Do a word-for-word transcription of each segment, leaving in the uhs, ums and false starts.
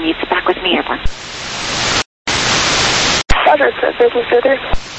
meets back with me, airborne. Roger, business further.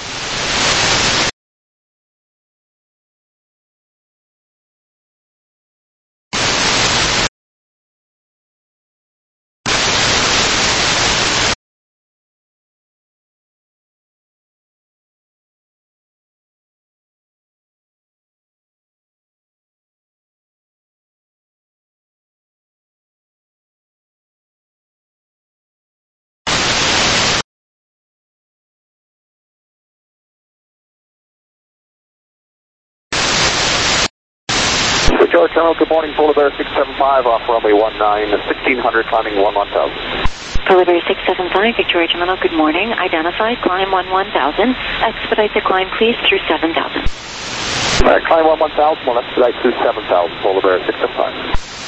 Victoria Terminal, good morning, Polar Bear six seven five off runway one nine, sixteen hundred, climbing one one thousand. Polar Bear six seven five, Victoria Terminal, good morning. Identified, climb one one thousand. Expedite the climb, please, through seven thousand. All right, climb one one thousand, we'll expedite through seven thousand, Polar Bear six seven five.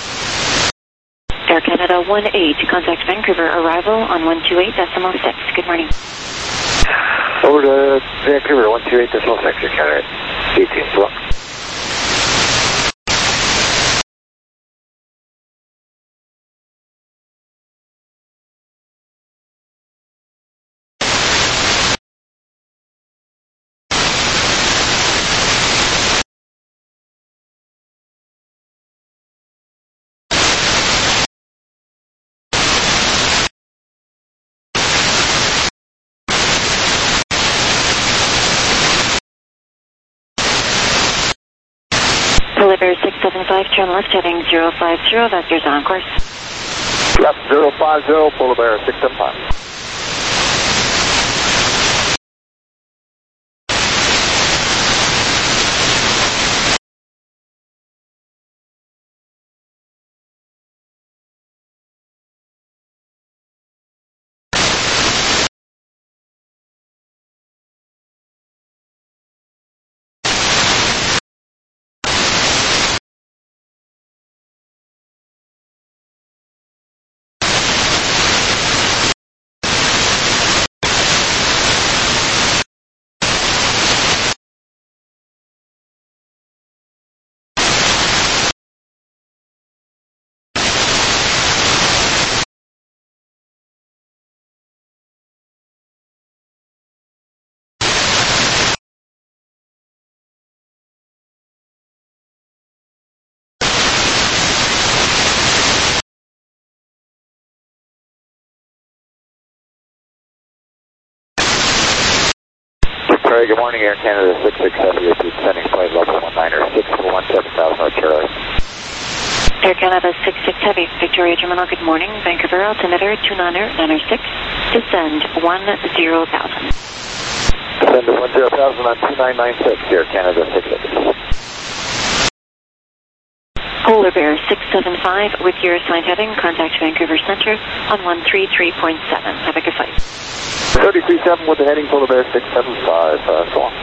Air Canada one eight, contact Vancouver, arrival on one two eight decimal six. Good morning. Over to Vancouver, one two eight decimal six, Air Canada eighteen, so Polar Bear six seven five, turn left heading zero five zero, vectors on course. left zero five zero, Polar Bear six seven five. Victoria, good morning, Air Canada six six seven, repeat sending flight level one niner, six four one seven thousand, North Charlie. Air Canada six six Heavy, Victoria Terminal, good morning. Vancouver, altimeter two niner niner six, descend one zero thousand. Descend to one zero thousand on two nine nine six, Air Canada six six. Polar Bear six seven five, with your assigned heading, contact Vancouver Center on one three three point seven. Have a good flight. thirty-three seven with the heading Polar Bear six seven five, uh, so on.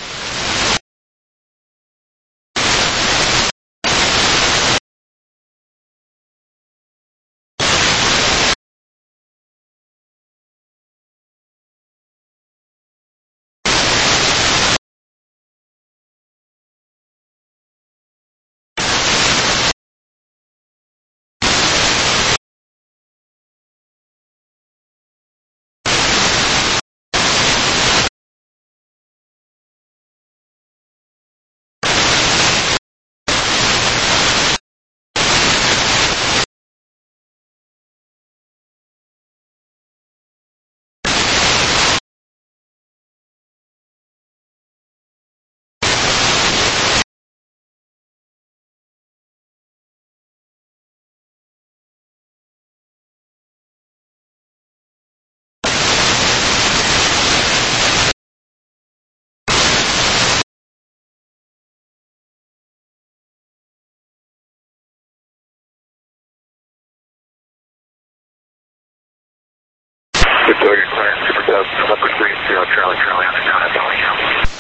Victoria, clearance, Super Dove, November three zero, Charlie, Charlie, on the ground at Bellingham.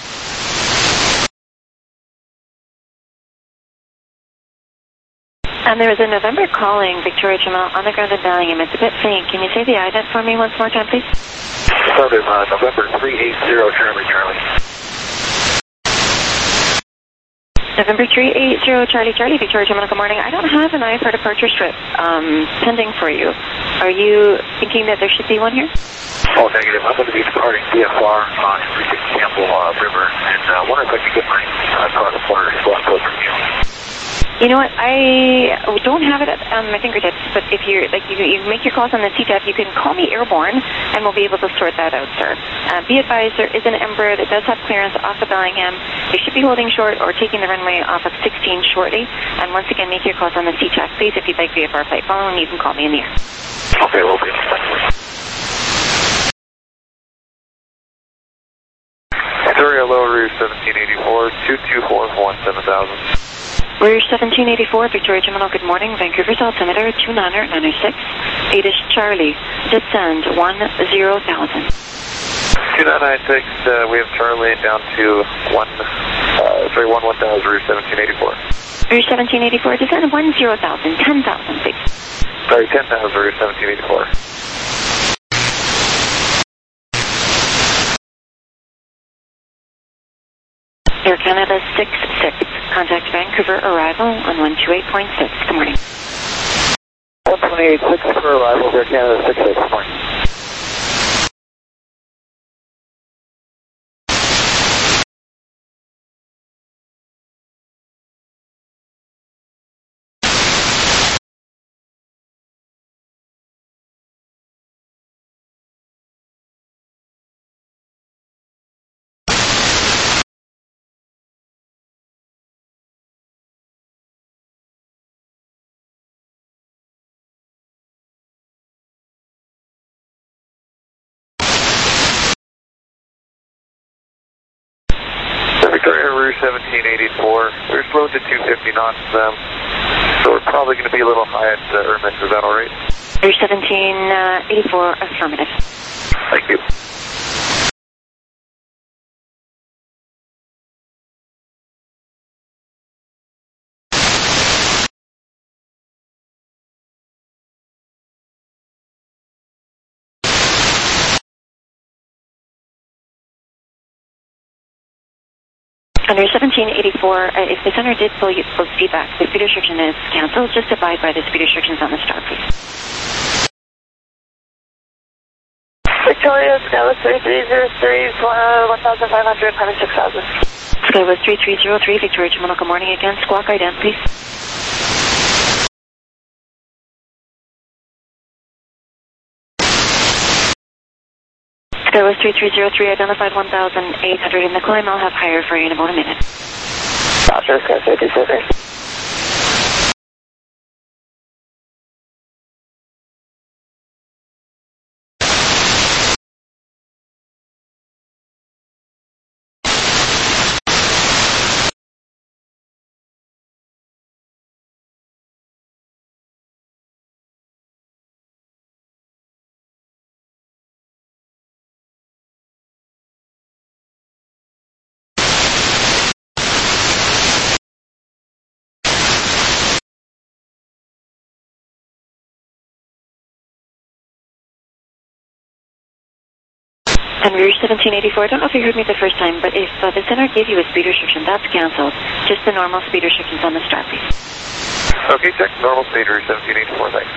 And there was a November calling, Victoria Terminal, on the ground at Bellingham. It's a bit faint. Can you say the I D E T for me once more time, please? Southern, uh, November three eight zero, Charlie, Charlie. November three eight zero Charlie Charlie, Victoria Terminal, good morning. I don't have an I F R departure strip um, pending for you. Are you thinking that there should be one here? Oh, negative. I'm going to be departing V F R on Campbell uh, River, and I uh, wonder if I could get my uh, cross border slot code from you. You know what? I don't have it on my fingertips, but if you're like you, you make your calls on the C T F, you can call me airborne, and we'll be able to sort that out, sir. Uh, be advised, there is an Embraer that does have clearance off of Bellingham. They should be holding short or taking the runway off of sixteen shortly. And once again, make your calls on the C T F, please. If you'd like V F R flight following, you can call me in the air. Okay, we'll be. Victoria, lower Rouge seventeen eighty-four, two two four one seven thousand. Rouge seventeen eighty-four, Victoria Terminal, good morning. Vancouver's altimeter two niner niner six. eight is Charlie. Descend one zero thousand. two nine nine six, uh, we have Charlie down to one, uh, sorry, one one thousand, Rouge seventeen eighty-four. Rouge seventeen eighty-four, descend one zero thousand, ten thousand, please. Sorry, ten thousand, Rouge seventeen eighty-four. Air Canada six six, contact Vancouver arrival on one two eight point six. Good morning. one twenty-eight point six for arrival, Air Canada six six. Good morning. Victoria, Rouge seventeen eighty-four, we're slowed to two fifty knots, um, so we're probably going to be a little high at uh, Ermine. Is that all right? Rouge seventeen eighty-four, affirmative. Thank you. Under seventeen eighty-four, uh, if the center did pull, you, pull feedback, the speed restriction is cancelled. Just abide by the speed restrictions on the star, please. Victoria, Skywest three three zero three, uh, one thousand five hundred, climbing six thousand. Skywest three three zero three, Victoria Terminal, good morning again. Squawk ident, please. Skywest three three zero three, identified one thousand eight hundred in the climb. I'll have higher for you in about a minute. Roger, Skywest three two zero three. And Rouge seventeen eighty-four, I don't know if you heard me the first time, but if uh, the center gave you a speed restriction, that's cancelled. Just the normal speed restrictions on the star, please. Okay, check. Normal speed, Rouge seventeen eighty-four, thanks.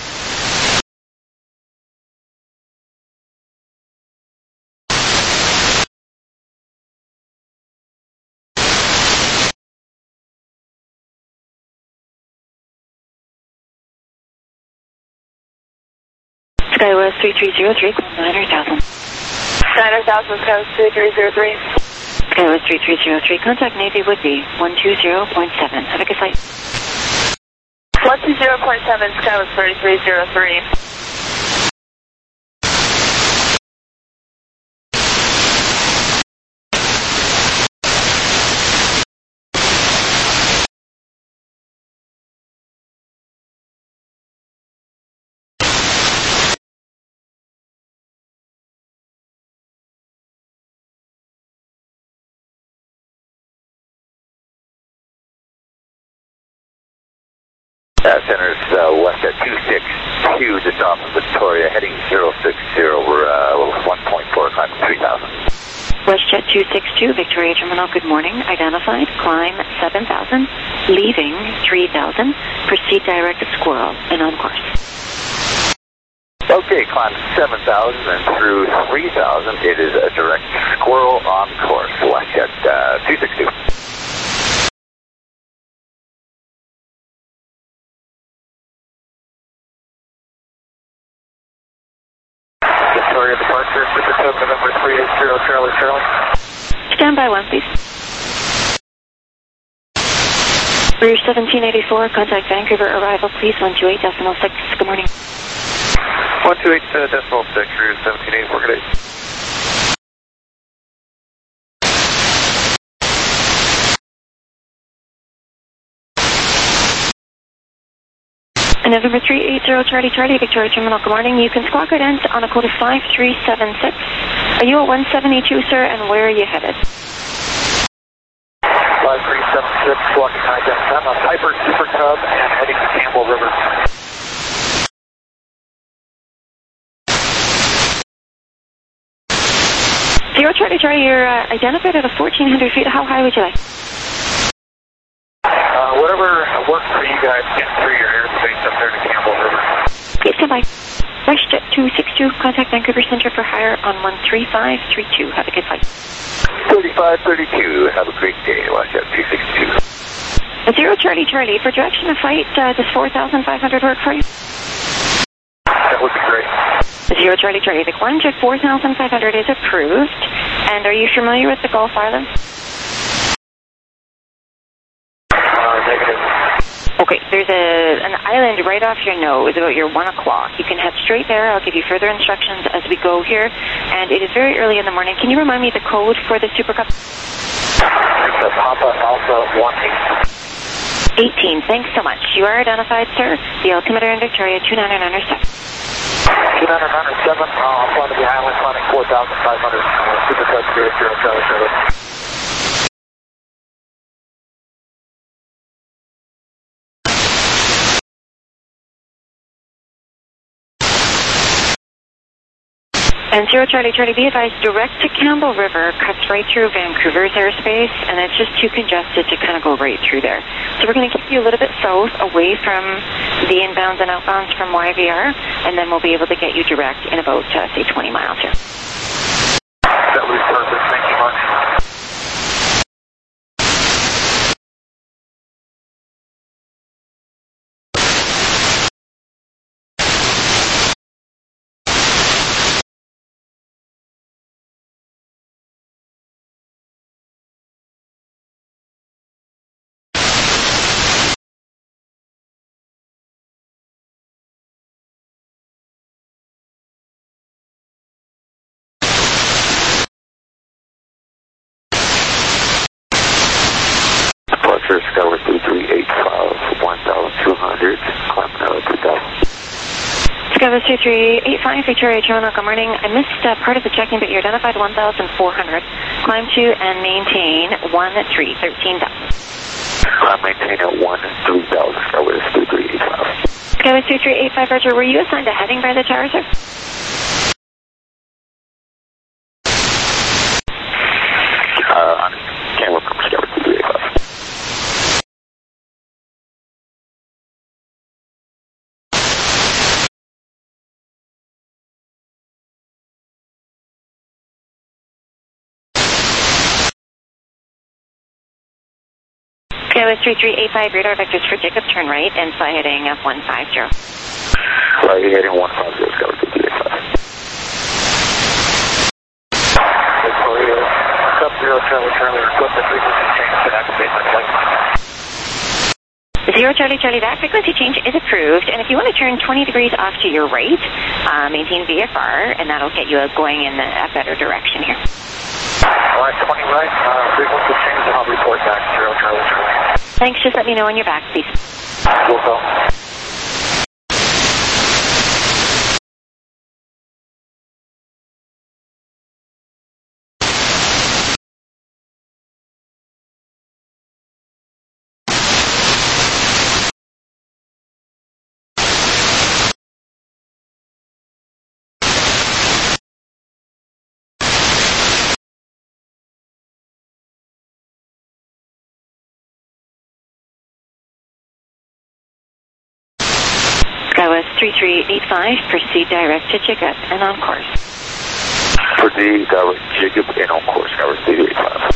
Skywest three three zero three, nine thousand. nine thousand, Skywest three three zero three. Skywest three three zero three, contact Navy Woodby, one two zero point seven. Have a good flight. one two zero point seven, Skywest three three zero three. Uh, center's uh, west at two six two, just off of Victoria, heading zero six zero. We're uh, one point four, climbing three thousand. WestJet two six two, Victoria Terminal, good morning. Identified, climb seven thousand, leaving three thousand. Proceed direct to Squirrel and on course. Okay, climb seven thousand and through three thousand. It is a direct Squirrel on course. WestJet uh, two six two. Victoria departure, Super Code November three eight zero, Charlie, Charlie. Stand by one, please. Rouge seventeen eighty-four, contact Vancouver arrival, please, one two eight decimal six. Good morning. one two eight uh, decimal six, Rouge seventeen eighty-four, good day. And November three eight zero, Charlie, Charlie, Victoria Terminal, good morning. You can squawk out in on a code of five three seven six. Are you at one seventy-two, sir, and where are you headed? five three seven six, walking high down. I'm on Piper Super Cub and heading to Campbell River. Zero, Charlie, Charlie, you're uh, identified at a fourteen hundred feet. How high would you like? Uh, whatever works for you guys, get through your airspace up there to Campbell River. Okay, stand by. WestJet two six two, contact Vancouver Centre for hire on one three five three two. Have a good flight. thirty-five thirty-two, have a great day, WestJet two six two. Zero, Charlie, Charlie, for direction of flight, uh, does four thousand five hundred work for you? That would be great. Zero, Charlie, Charlie, the one jet four thousand five hundred is approved. And are you familiar with the Gulf Islands? Uh, negative. Okay, there's a an island right off your nose about your one o'clock. You can head straight there. I'll give you further instructions as we go here. And it is very early in the morning. Can you remind me the code for the Super Cup? It's a Papa Alpha one eight. eighteen. Thanks so much. You are identified, sir. The altimeter in Victoria, two nine nine seven. two nine nine seven, uh, I'm flying to the island, climbing four thousand five hundred. Uh, Super Cub zero zero, Charlie, Charlie. And Zero Charlie Charlie, be advised, direct to Campbell River cuts right through Vancouver's airspace, and it's just too congested to kind of go right through there. So we're going to keep you a little bit south, away from the inbounds and outbounds from Y V R, and then we'll be able to get you direct in about, uh, say, twenty miles here. That was perfect. Thank you much. Departure Skyward three three eight five, one thousand two hundred, climb now two thousand. Skyward two three eight five, Victoria Terminal, good morning. I missed uh, part of the check-in, but you're identified one thousand four hundred. Climb to and maintain one three one three thousand. Climb maintain at one three thousand, Skyward three three eight five. Skyward two three eight five, Roger, were you assigned a heading by the tower, sir? Uh, I can't work from Skyward two three eight five. Skyward three three eight five, radar vectors for Jacob, turn right and fly heading F one five zero. Fly heading one five zero, Skyward two three eight five. Victoria, sub zero, Charlie, Charlie, request the frequency change to activate my flight. Zero Charlie Charlie, that frequency change is approved, and if you want to turn twenty degrees off to your right, uh, maintain V F R, and that'll get you going in a better direction here. All right, twenty right, uh, frequency change, and I'll report back, zero, Charlie, Charlie. Thanks, just let me know when you're back, please. Will go. three three eight five, proceed direct to Jacob and on course. Proceed direct to Jacob and on course, Tower three three eight five.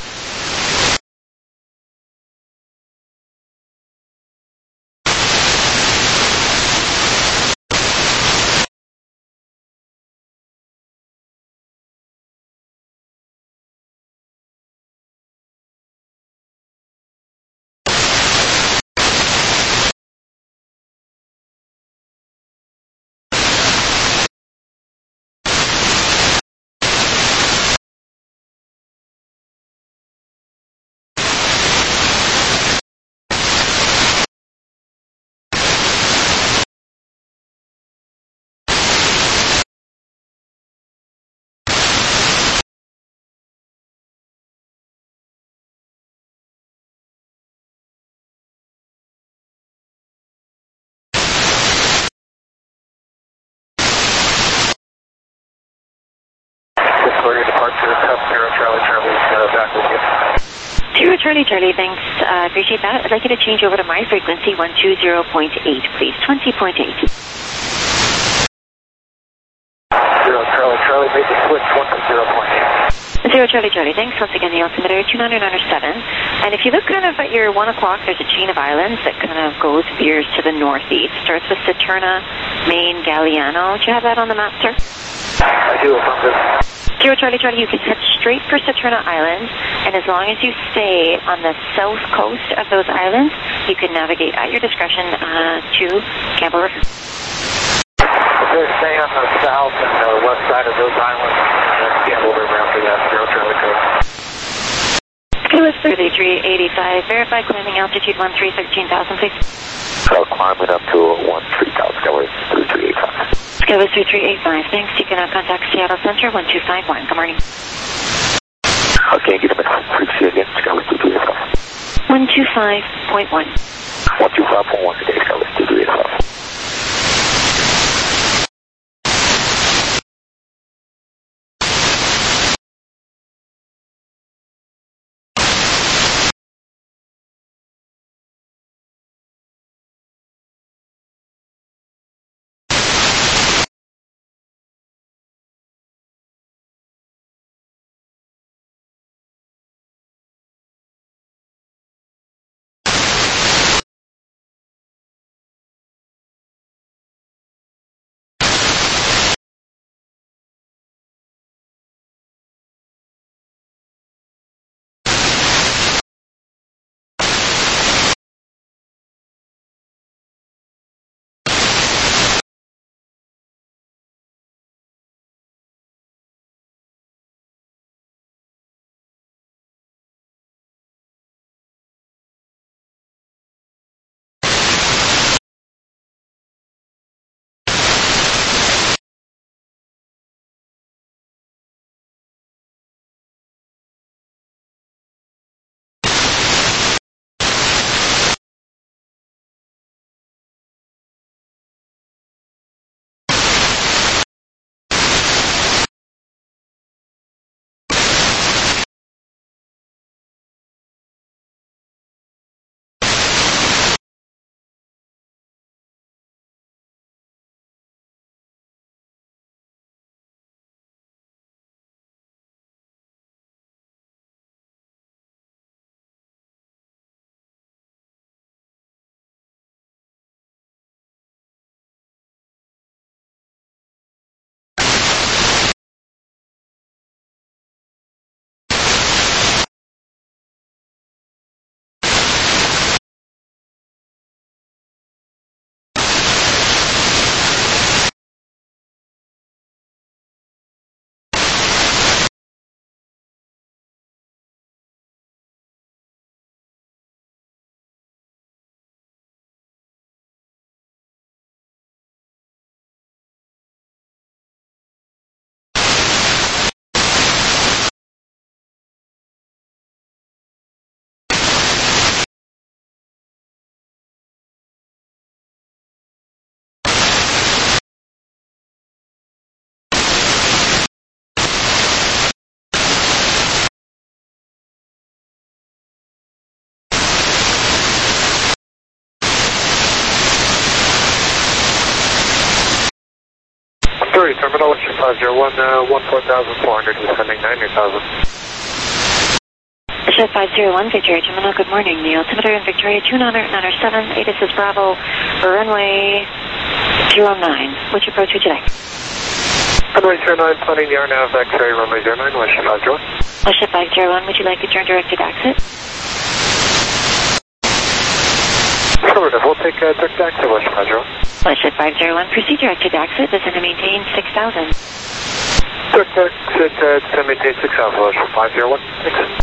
Victoria departure, zero Charlie Charlie, uh, back with you. Zero Charlie Charlie, thanks. I uh, appreciate that. I'd like you to change over to my frequency, one two zero point eight, please. twenty point eight. Zero Charlie Charlie, make the switch, one two zero point eight. Zero Charlie Charlie, thanks. Once again, the altimeter two nine nine seven. And if you look kind of at your one o'clock, there's a chain of islands that kind of goes, veers to the northeast. Starts with Saturna, Maine, Galliano. Do you have that on the map, sir? I do, affirmative. Zero Charlie Charlie, you can head straight for Saturna Islands, and as long as you stay on the south coast of those islands, you can navigate at your discretion uh, to Campbell River. If they stay on the south and the west side of those islands, then Campbell River after that, zero Charlie Charlie. Skywest thirty-three eighty-five, verify climbing altitude one three thirteen thousand, please. So climbing up to one three thousand, Skywest three three eight five. Skywest three three eight five, thanks. You can now contact Seattle Center one two five one. Good morning. Okay, get them in frequency again, Skywest three three eight five. one two five point one. one two five point one today, Skywest three three eight five. Victoria Terminal, Western five zero one, uh, one four thousand four hundred, descending nine thousand. Shed five zero one, Victoria Terminal, good morning. The altimeter in Victoria two nine zero nine seven, ATIS is Bravo, runway zero nine. Which approach would you like? Runway zero nine, planning the R NAV X-ray, runway zero nine, Western five zero one. Shed five zero one, would you like a turn directed exit? Affirmative, we'll take uh, direct exit, Western five zero one. Shed five zero one, proceed directed exit, descend to maintain six thousand. Direct exit, uh, descend maintain six thousand, Western five zero one. Thanks.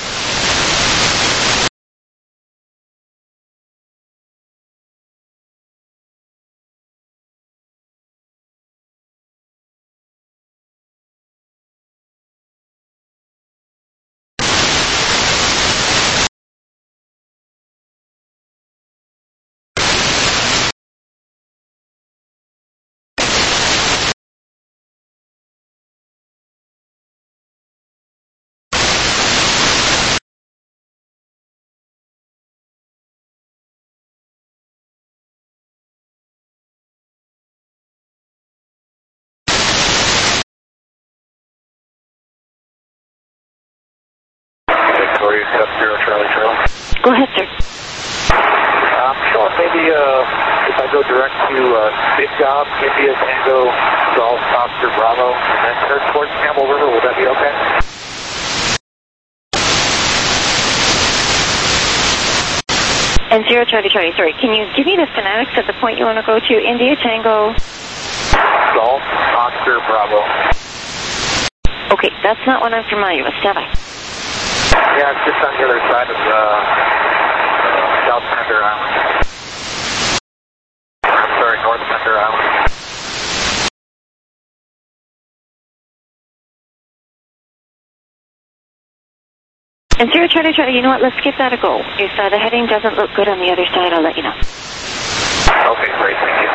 Victoria, seven zero, Charlie, Charlie. Go ahead, sir. Um, sure, maybe uh, if I go direct to uh, Big Job, India, Tango, Golf, Oscar, Bravo, and then turn towards Campbell River, will that be okay? And zero Charlie Charlie, sorry, can you give me the phonetics of the point you want to go to? India, Tango. Golf, Oscar, Bravo. Okay, that's not what I'm familiar with. Stand by. Yeah, it's just on the other side of the uh, South Pender Island. I'm sorry, North Pender Island. And zero Charlie Charlie, you know what, let's give that a go. If uh, the heading doesn't look good on the other side, I'll let you know. Okay, great, thank you.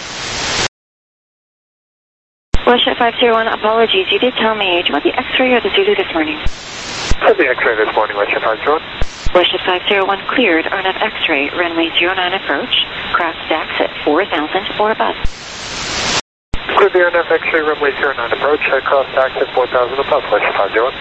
Russia five zero one, apologies, you did tell me. Do you want the X-ray or the Zulu this morning? I'll be X-ray this morning, Russia five zero one. Russia five zero one cleared, R N A V X-ray, runway zero nine approach, cross stacks at four thousand or above. Clear the R N A V X-ray, runway zero nine approach, cross stacks at four thousand above, Russia five zero one.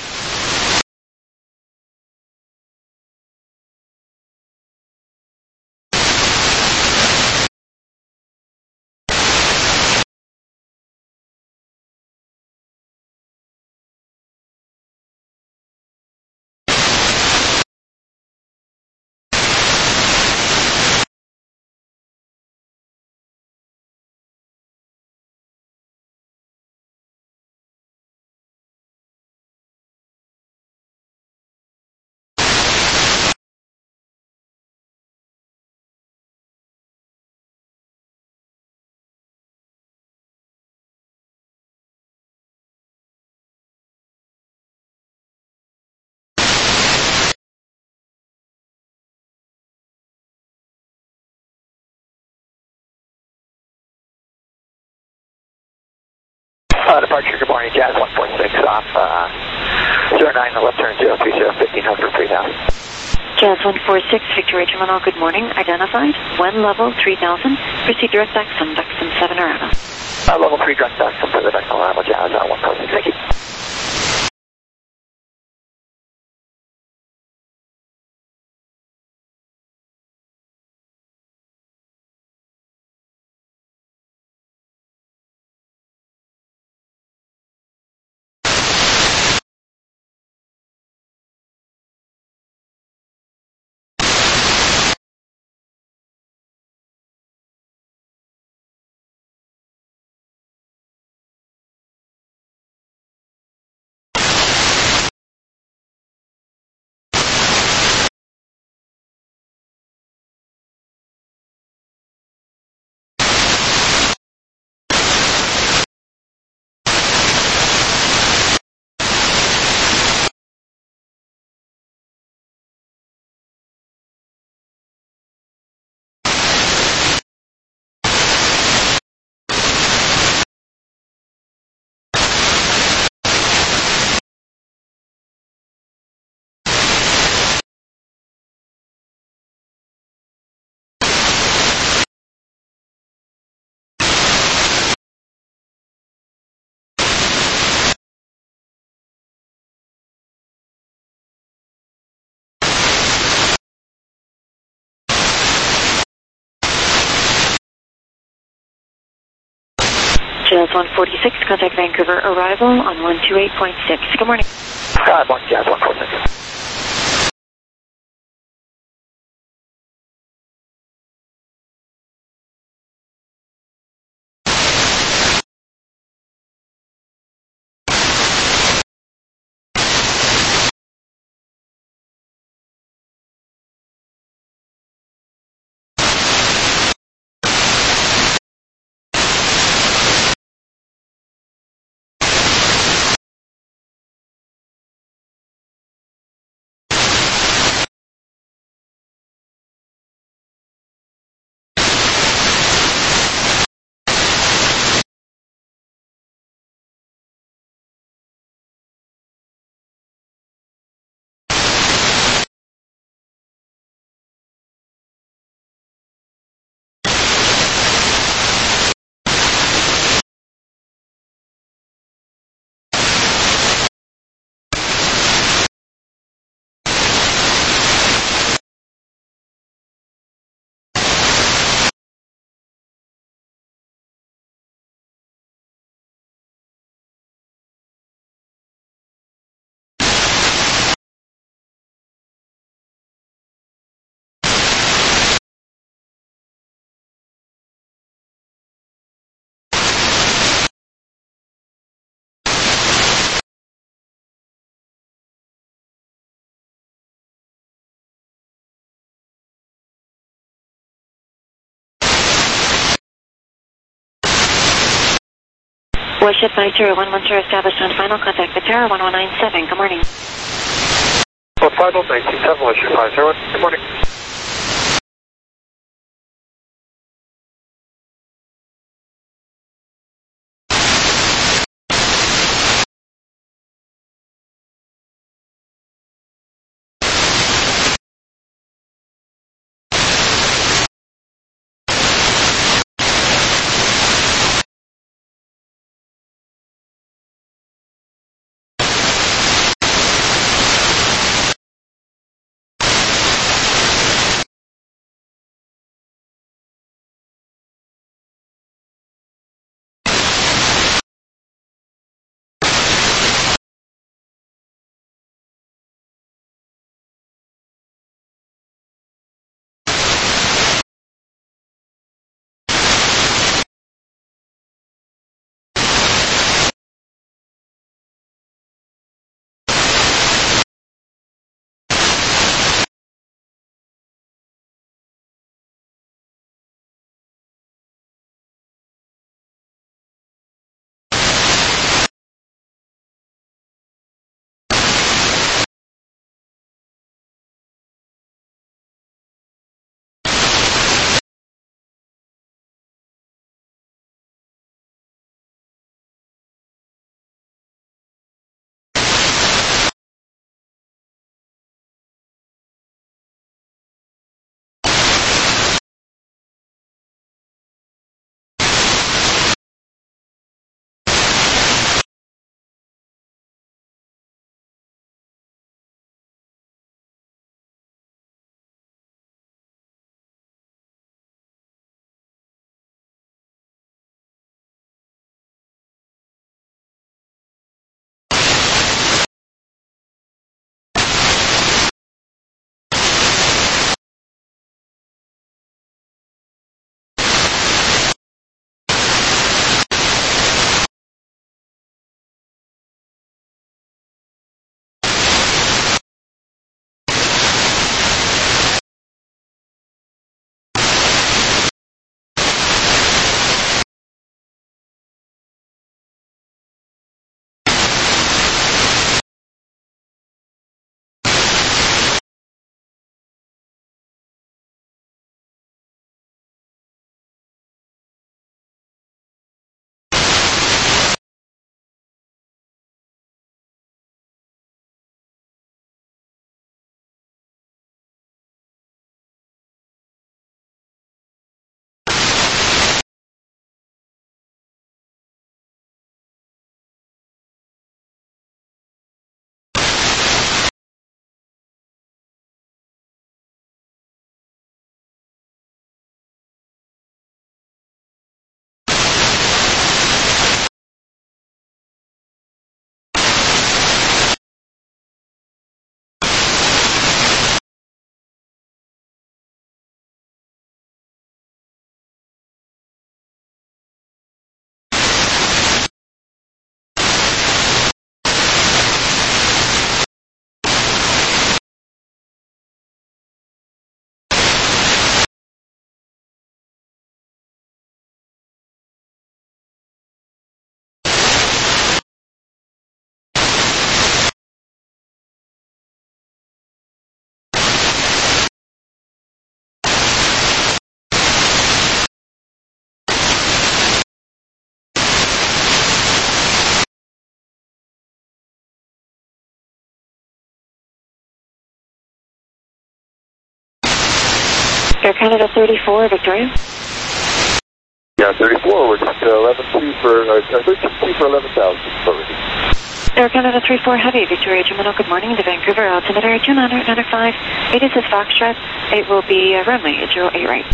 Uh, departure, good morning, Jazz one four six off, uh, zero nine, the left turn zero three zero, fifteen hundred, three thousand. Jazz one four six, Victoria Terminal, good morning, identified, one level three thousand, proceed direct Dexum, Dexum seven Araba. Uh, level three, direct Dexum for the Dexum Araba, Jazz uh, one four six, thank you. Jazz one forty-six, contact Vancouver arrival on one two eight point six. Good morning. Uh, one, Jazz one forty-six. Worship five zero one one zero established on final contact the Terra one one nine seven. Good morning. Well, final nineteen seven, Worship five zero one. Good morning. Air Canada thirty-four, Victoria. Yeah, thirty-four, we're just uh, eleven two for, uh, thirteen two for eleven thousand. Air Canada three four Heavy, Victoria Terminal, good morning to Vancouver, altimeter two nine nine five, it is this Foxtrot, it will be uh, runway zero eight right.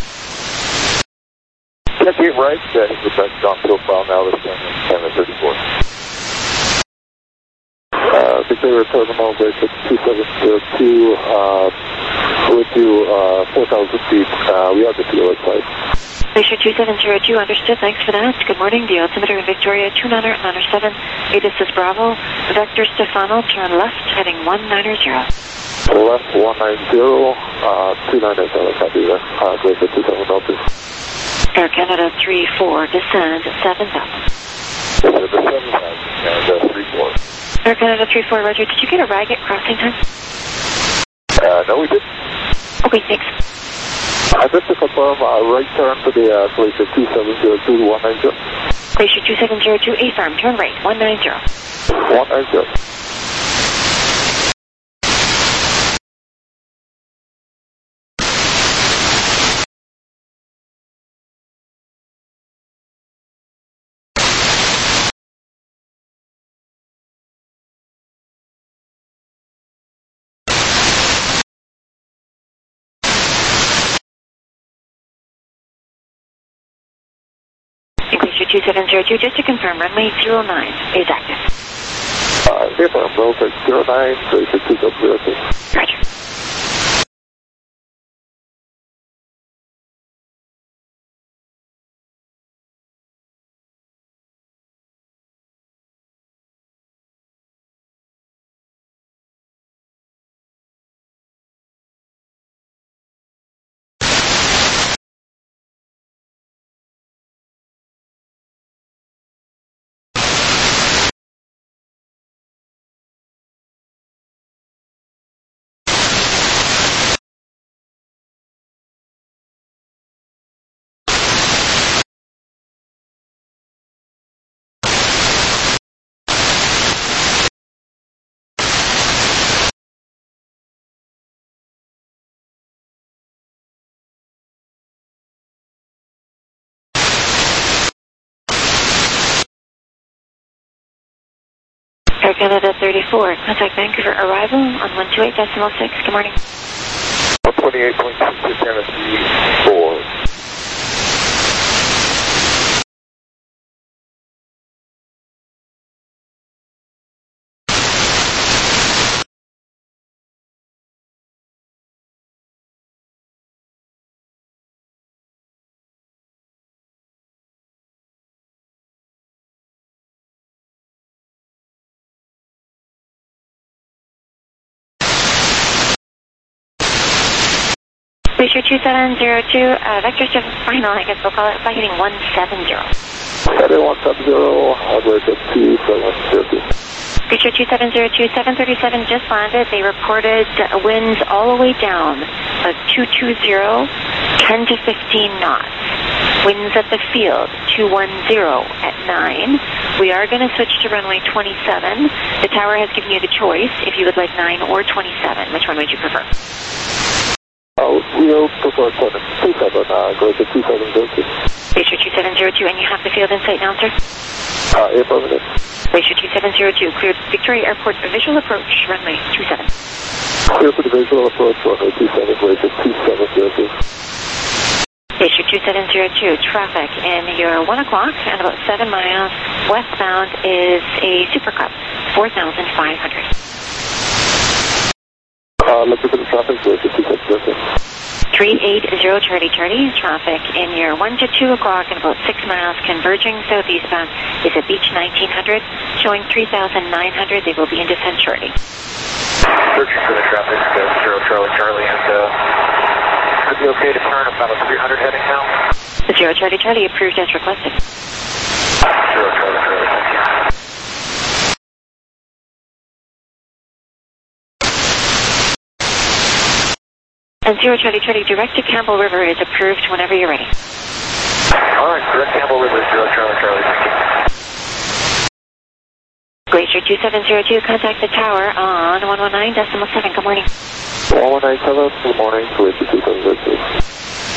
Check eight right, that is the best down profile now, this is Canada thirty-four. Uh, Victoria Terminal, basic two seven zero two, uh, we'll do uh, four thousand feet, uh, we have the fuel outside. Glacier two seven zero two, understood, thanks for that. Good morning, the altimeter in Victoria two nine nine seven, it is this Bravo, Vector Stefano, turn left, heading one nine zero. Left one nine zero, uh, two nine seven, copy there, uh, Glacier two seven zero two. Air Canada three four, descend seven thousand. Descend seven thousand, and uh, three four. Air Canada three four, roger, did you get a Raggett crossing time? Uh, no, we didn't. Okay, thanks. I just to confirm, uh, right turn for the uh, Glacier two seven zero two to one nine zero. Glacier two seven zero two, A firm, turn right, one nine zero. one nine zero. Glacier two seven zero two, just to confirm, runway zero nine is active. Uh, confirm, Rover zero nine, Glacier two seven zero two. Roger. Air Canada thirty-four, contact Vancouver arrival on one two eight decimal six. Good morning. one twenty-eight point six to Tennessee four. Glacier two seven zero two, uh, Vector final, I guess we'll call it, by hitting one seven zero. Heading one seven zero, Glacier two seven zero two. Glacier two seven zero two, seven thirty-seven just landed. They reported uh, winds all the way down, uh, two two zero, ten to fifteen knots. Winds at the field, two one zero at nine. We are going to switch to runway twenty-seven. The tower has given you the choice if you would like nine or twenty-seven. Which one would you prefer? Uh, we'll prefer seven two seven, uh, Glacier two seven zero two. Glacier two seven zero two, and you have the field in sight now, sir? Uh, affirmative. Glacier two seven zero two, cleared Victoria Airport visual approach, runway two seven. Clear for the visual approach, runway two seven, Glacier two seven zero two. Glacier two seven zero two, traffic in your one o'clock and about seven miles westbound is a Super Cup, four thousand five hundred. Uh, look at the traffic, Glacier two seven zero two. three eight zero Charlie Charlie, traffic in your one to two o'clock and about six miles converging southeastbound is a Beach nineteen hundred, showing three thousand nine hundred. They will be in descent shortly. Searching for the traffic, uh, zero Charlie Charlie, and uh, should be okay to turn about a three hundred heading now. zero Charlie Charlie, approved as requested. zero Charlie Charlie, thank you. And zero Charlie Charlie, direct to Campbell River is approved whenever you're ready. All right, direct Campbell River, zero Charlie Charlie, thank you. Glacier two seven zero two, contact the tower on one one nine decimal seven. Good morning. one one nine seven, good morning, Glacier two seven zero two.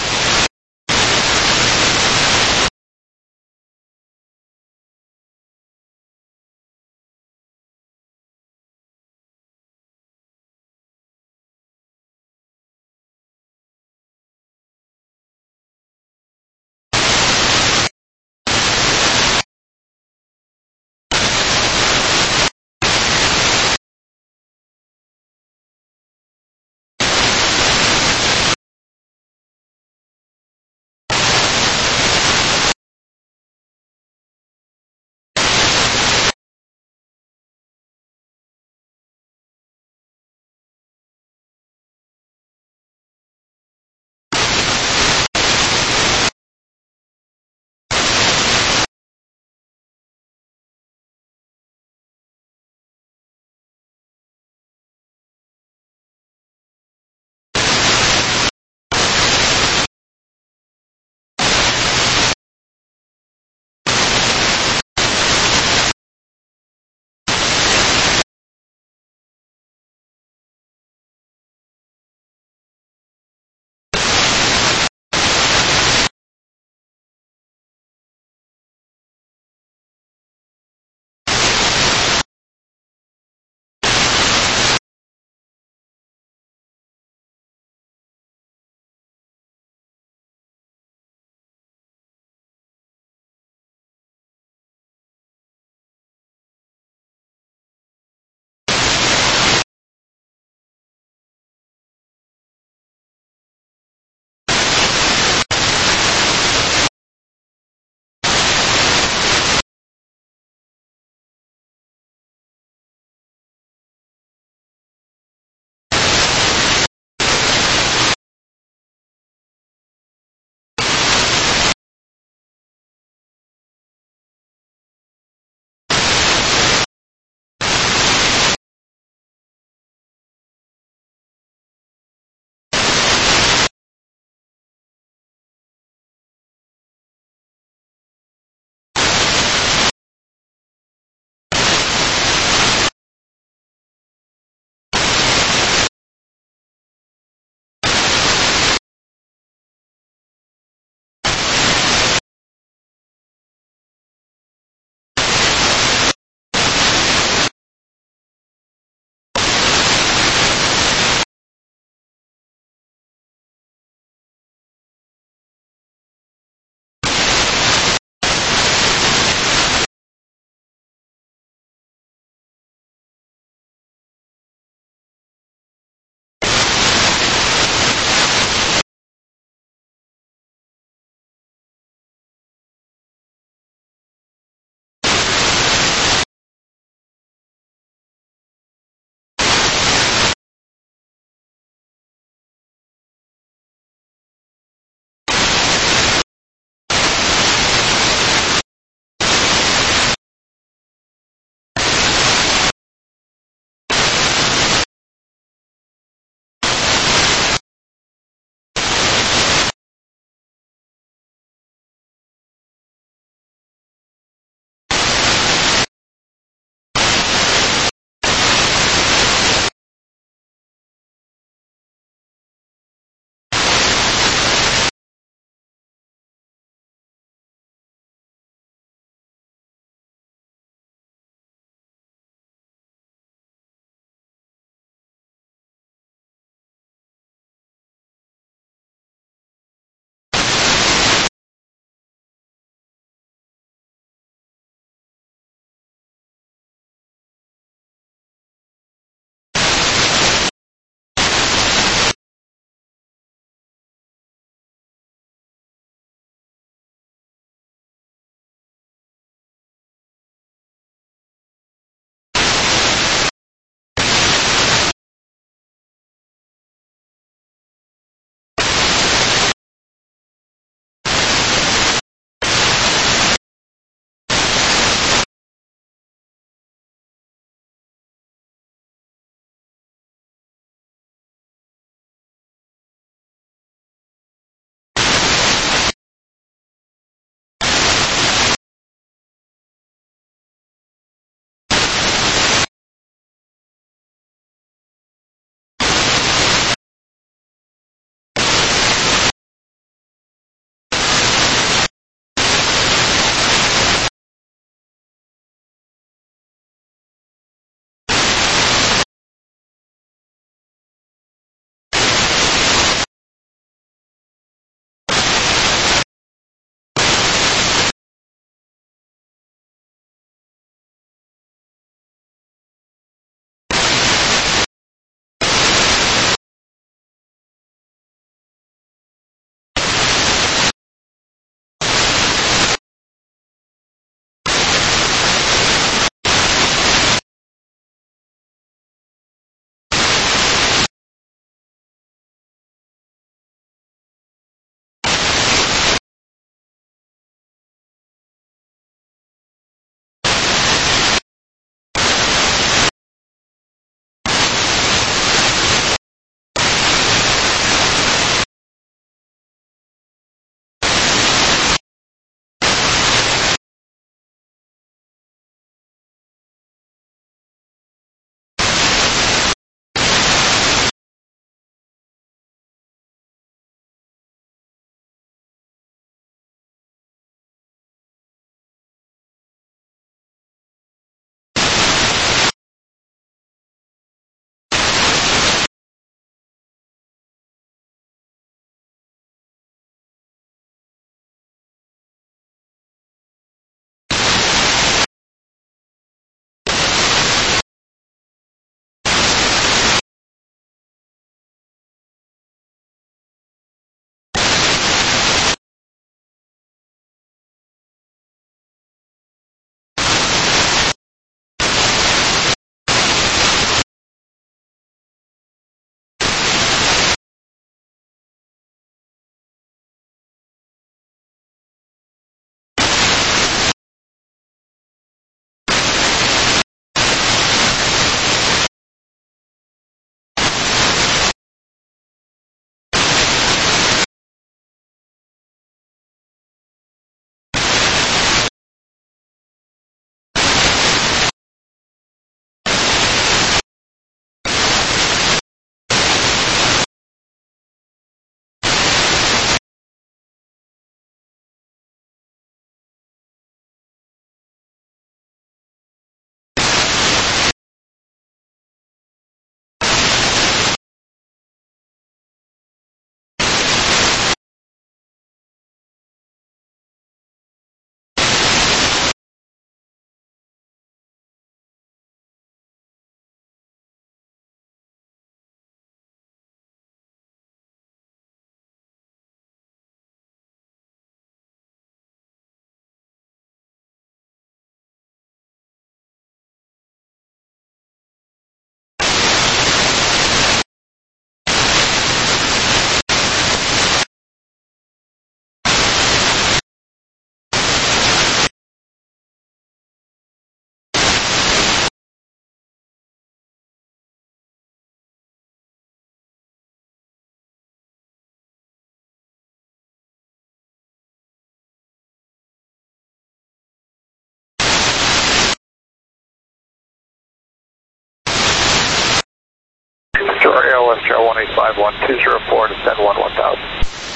one eight five one two zero four, descend one one thousand.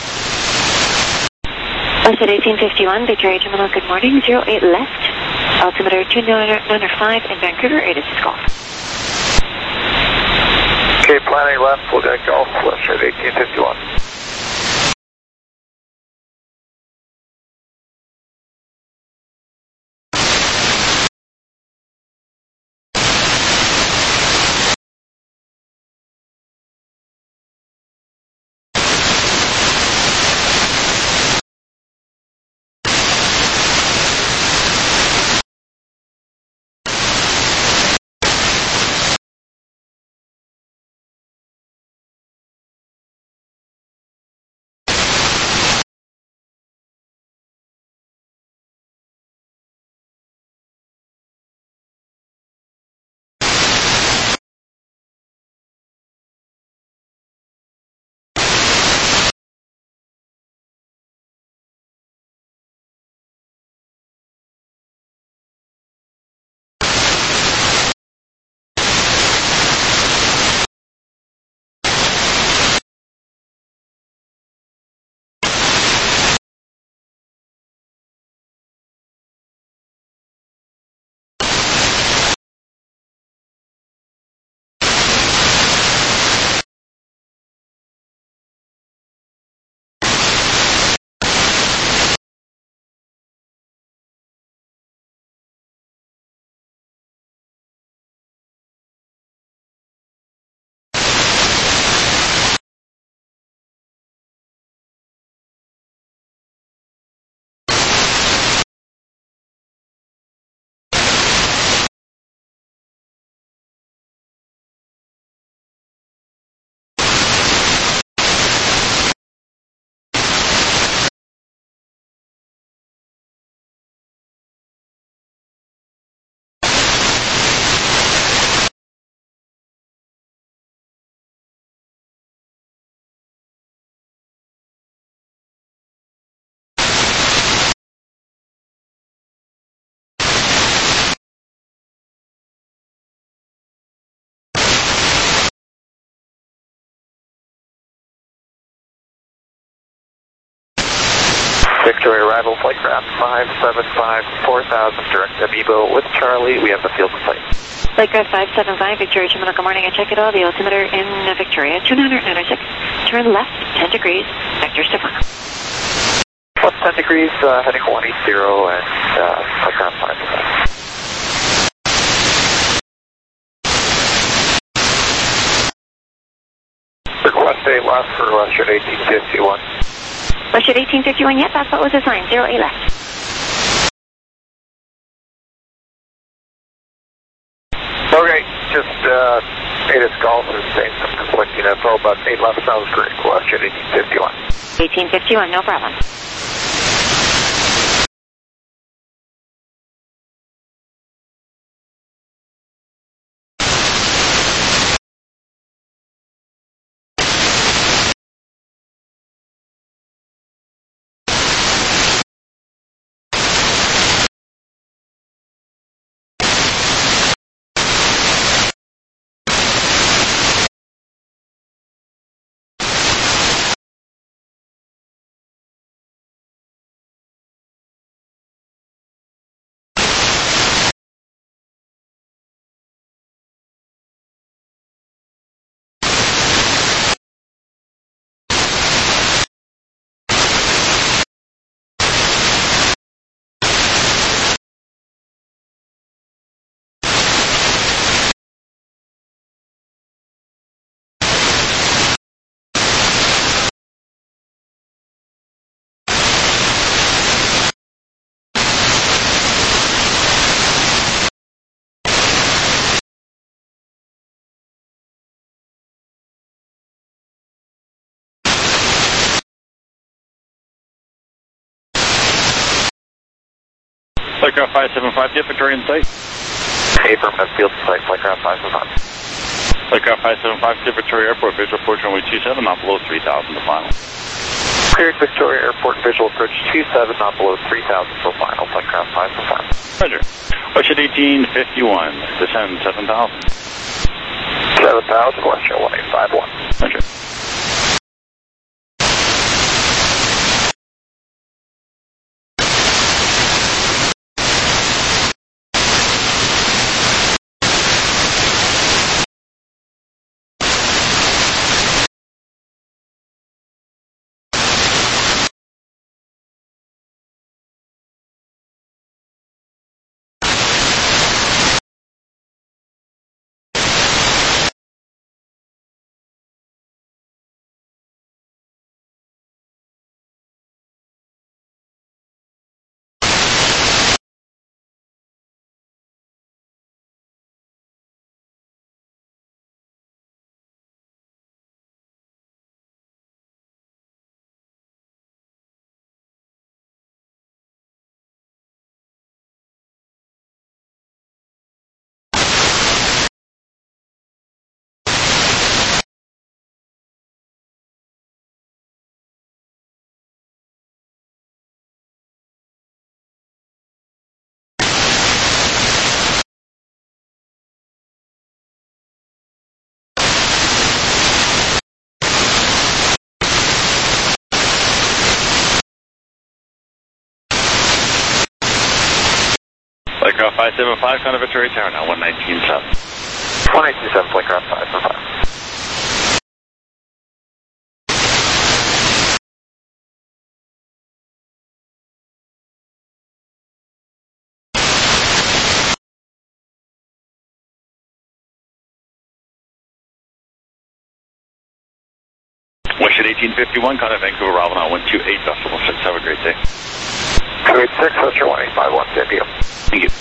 Westjet eighteen fifty-one, Victoria Terminal, good morning, zero eight left, altimeter two nine five in Vancouver, eight is Golf. Okay, plan A left, we'll get Golf, Westjet eighteen fifty-one. Victoria arrival, flight craft five seven five, four thousand, direct Abibo with Charlie, we have the field complete. Flight craft five seven five, Victoria Terminal, good morning, I check it all, the altimeter in Victoria, two nine nine six, turn left, ten degrees, vector Stefano. Plus ten degrees, uh, heading one eight zero, and uh, flight craft five seven five. Request A left for Westjet eighteen fifty-one. Westjet eighteen fifty-one, yep, that's what was assigned, zero eight left. Okay, just uh, eight is Golf is saying some conflicting info, but eight left sounds great. Westjet eighteen fifty-one. eighteen fifty-one, no problem. Flightcraft five seven five, do you have Victoria in sight? Affirmative, field in sight, Flightcraft five seven five. Flightcraft five seven five, to Victoria Airport, visual approach runway two seven, not below three thousand to final. Cleared Victoria Airport, visual approach two seven, not below three thousand for final, Flightcraft five seven five. Roger. Westjet eighteen fifty-one, descend seven thousand. seven thousand, one show one eight five one. Roger. Flightcraft five seven five, Contact Victoria Tower now, one nineteen south. one nineteen seven, Flightcraft five seven five. Wish at eighteen fifty-one, Contact Vancouver Bravo now, one two eight decimal six. Have a great day. two eight six, that's your one eight five one, thank you. Thank you.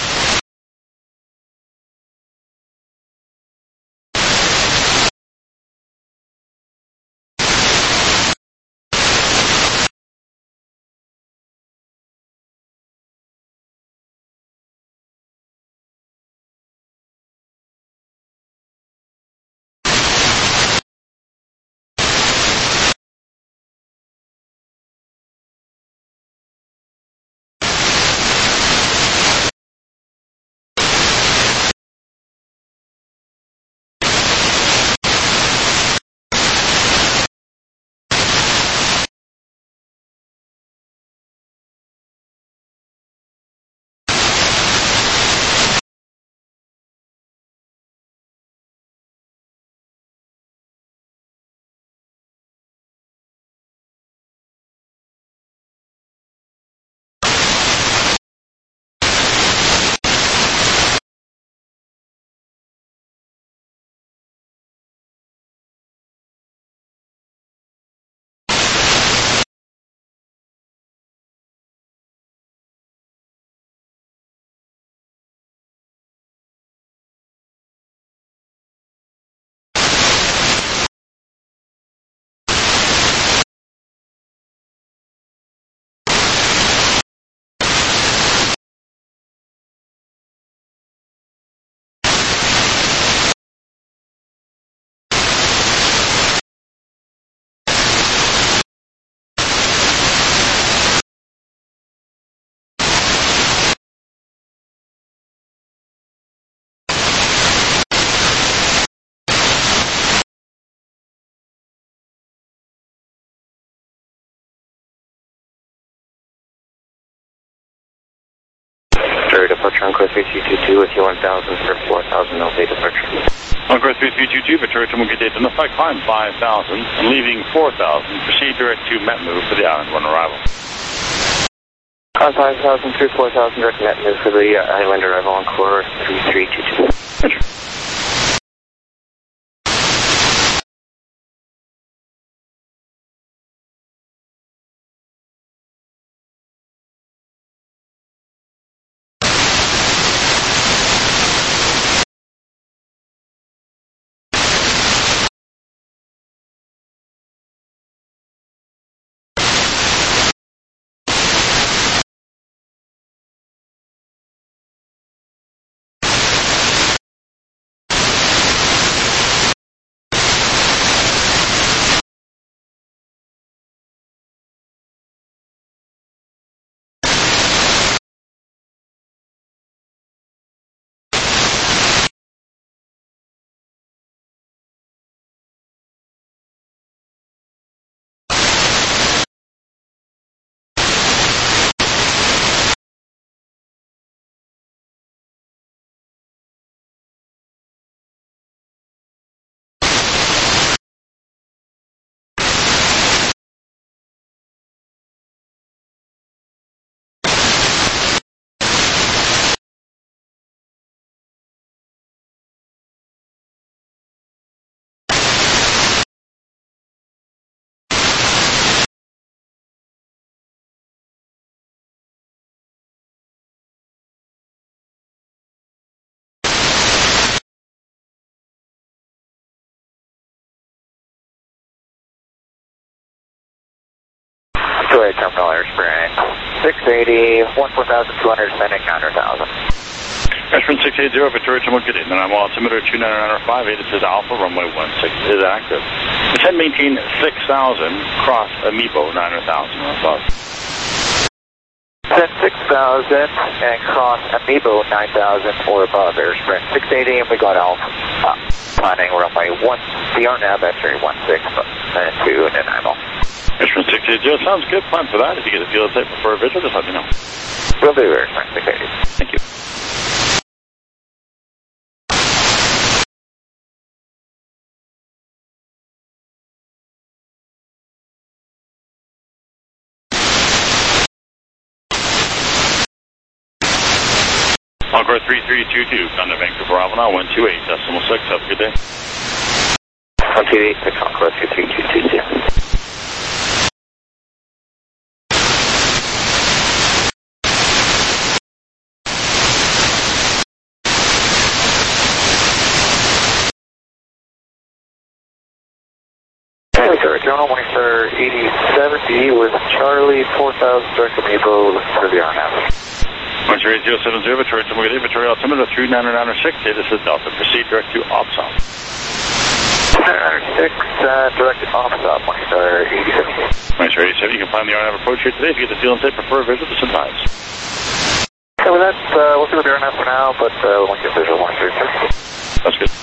Departure on course three three two two with you one thousand for four thousand L V departure. On course three three two two, Victoria to Mookie Date, on the flight climb five thousand, and leaving four thousand, proceed direct to Metmove for the island one arrival. On five thousand through four thousand, direct Metmove for the uh, island arrival on course three three two two. eighty, one four thousand two hundred, sending nine hundred thousand. Ashburn six eighty, Victoria Timon, good evening. I'm altimeter two nine nine five eight. It says Alpha, runway one six is active. Descend maintain six thousand, cross Amiibo nine hundred thousand, above. Descend six thousand and cross Amiibo nine thousand or above, Air Sprint six eighty, and we got Alpha. Uh, planning runway one, the R N A V, entry one six, and two, and then I'm off. Ashburn six eighty, sounds good. Plan for that. If you get a field tape before a visual, just let me know. Will do, Air Sprint six eighty. Thank you. Encore three three two two, Thunder Vancouver Bravo now, one two eight, decimal six, have a good day. one two eight, six, Encore two three two two two. Hey, sir, General Monitor eighty seventy with Charlie, four thousand, direct Amiibo, looking for the R N A V. Montreal zero seven zero, Victoria Timon, good evening. Victoria altimeter three nine nine six, this is Delta. Proceed direct to OPSOP. six, uh, direct to OPSOP, Monitor eighty seventy. Montreal eighty seven, you can find the R N A V approach here today. If you get the field and tape, prefer a visual, just advise. Okay, well, that's, uh, we'll see what the R N A V for now, but uh, we'll get visual Monitor. That's good.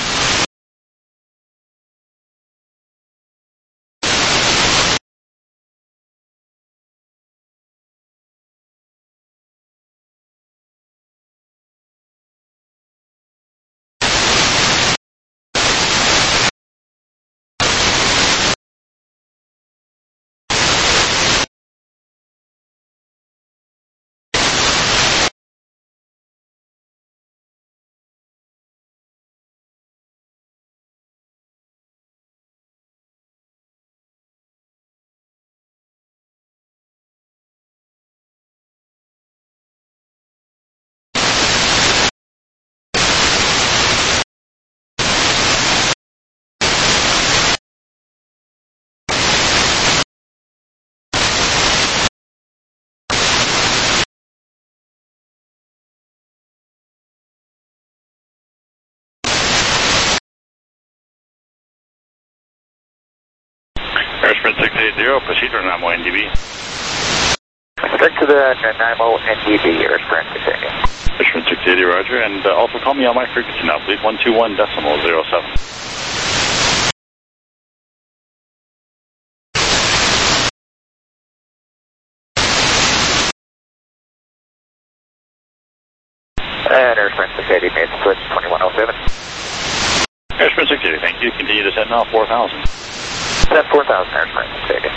Air Sprint six eighty, proceed or Namo N D B. Direct to the Nanaimo N D B, Air Sprint six eighty. Air Sprint six eighty, roger, and uh, also call me on my frequency now, please, one two one decimal zero seven. And Air Sprint six eighty, made switch twenty-one oh seven. Air Sprint six eighty, thank you. Continue to send now four thousand. Send four thousand, Air Sprint six eighty.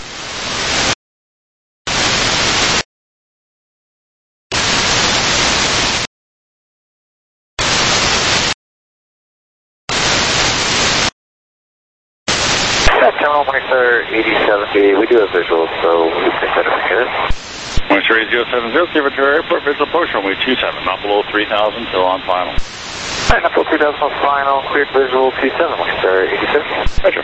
General Monitor eighty seventy, we do have visuals, so we think that it's good. Monitor zero seven zero, Victoria Airport, visual approach runway two seven, not below three thousand, till on final. Alright, not below three thousand on final, cleared visual two seven, Monitor eighty seventy. Roger.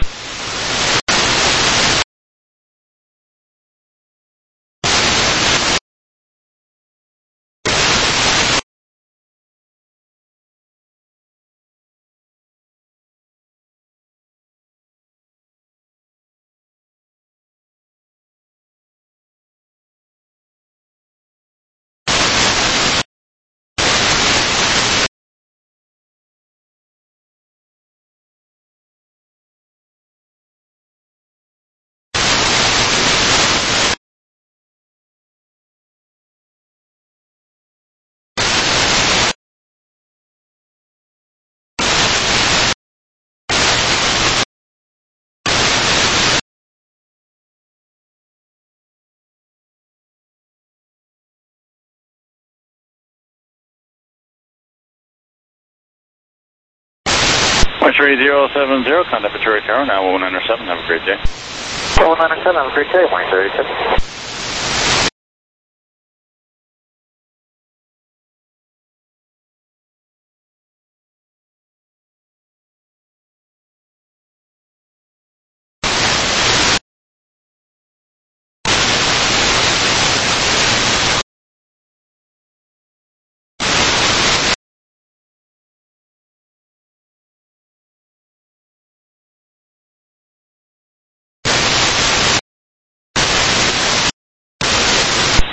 Monitor zero seven zero, contact Victoria Tower, now one nine seven, have a great day. one nine seven, have a great day, Monitor eighty seven.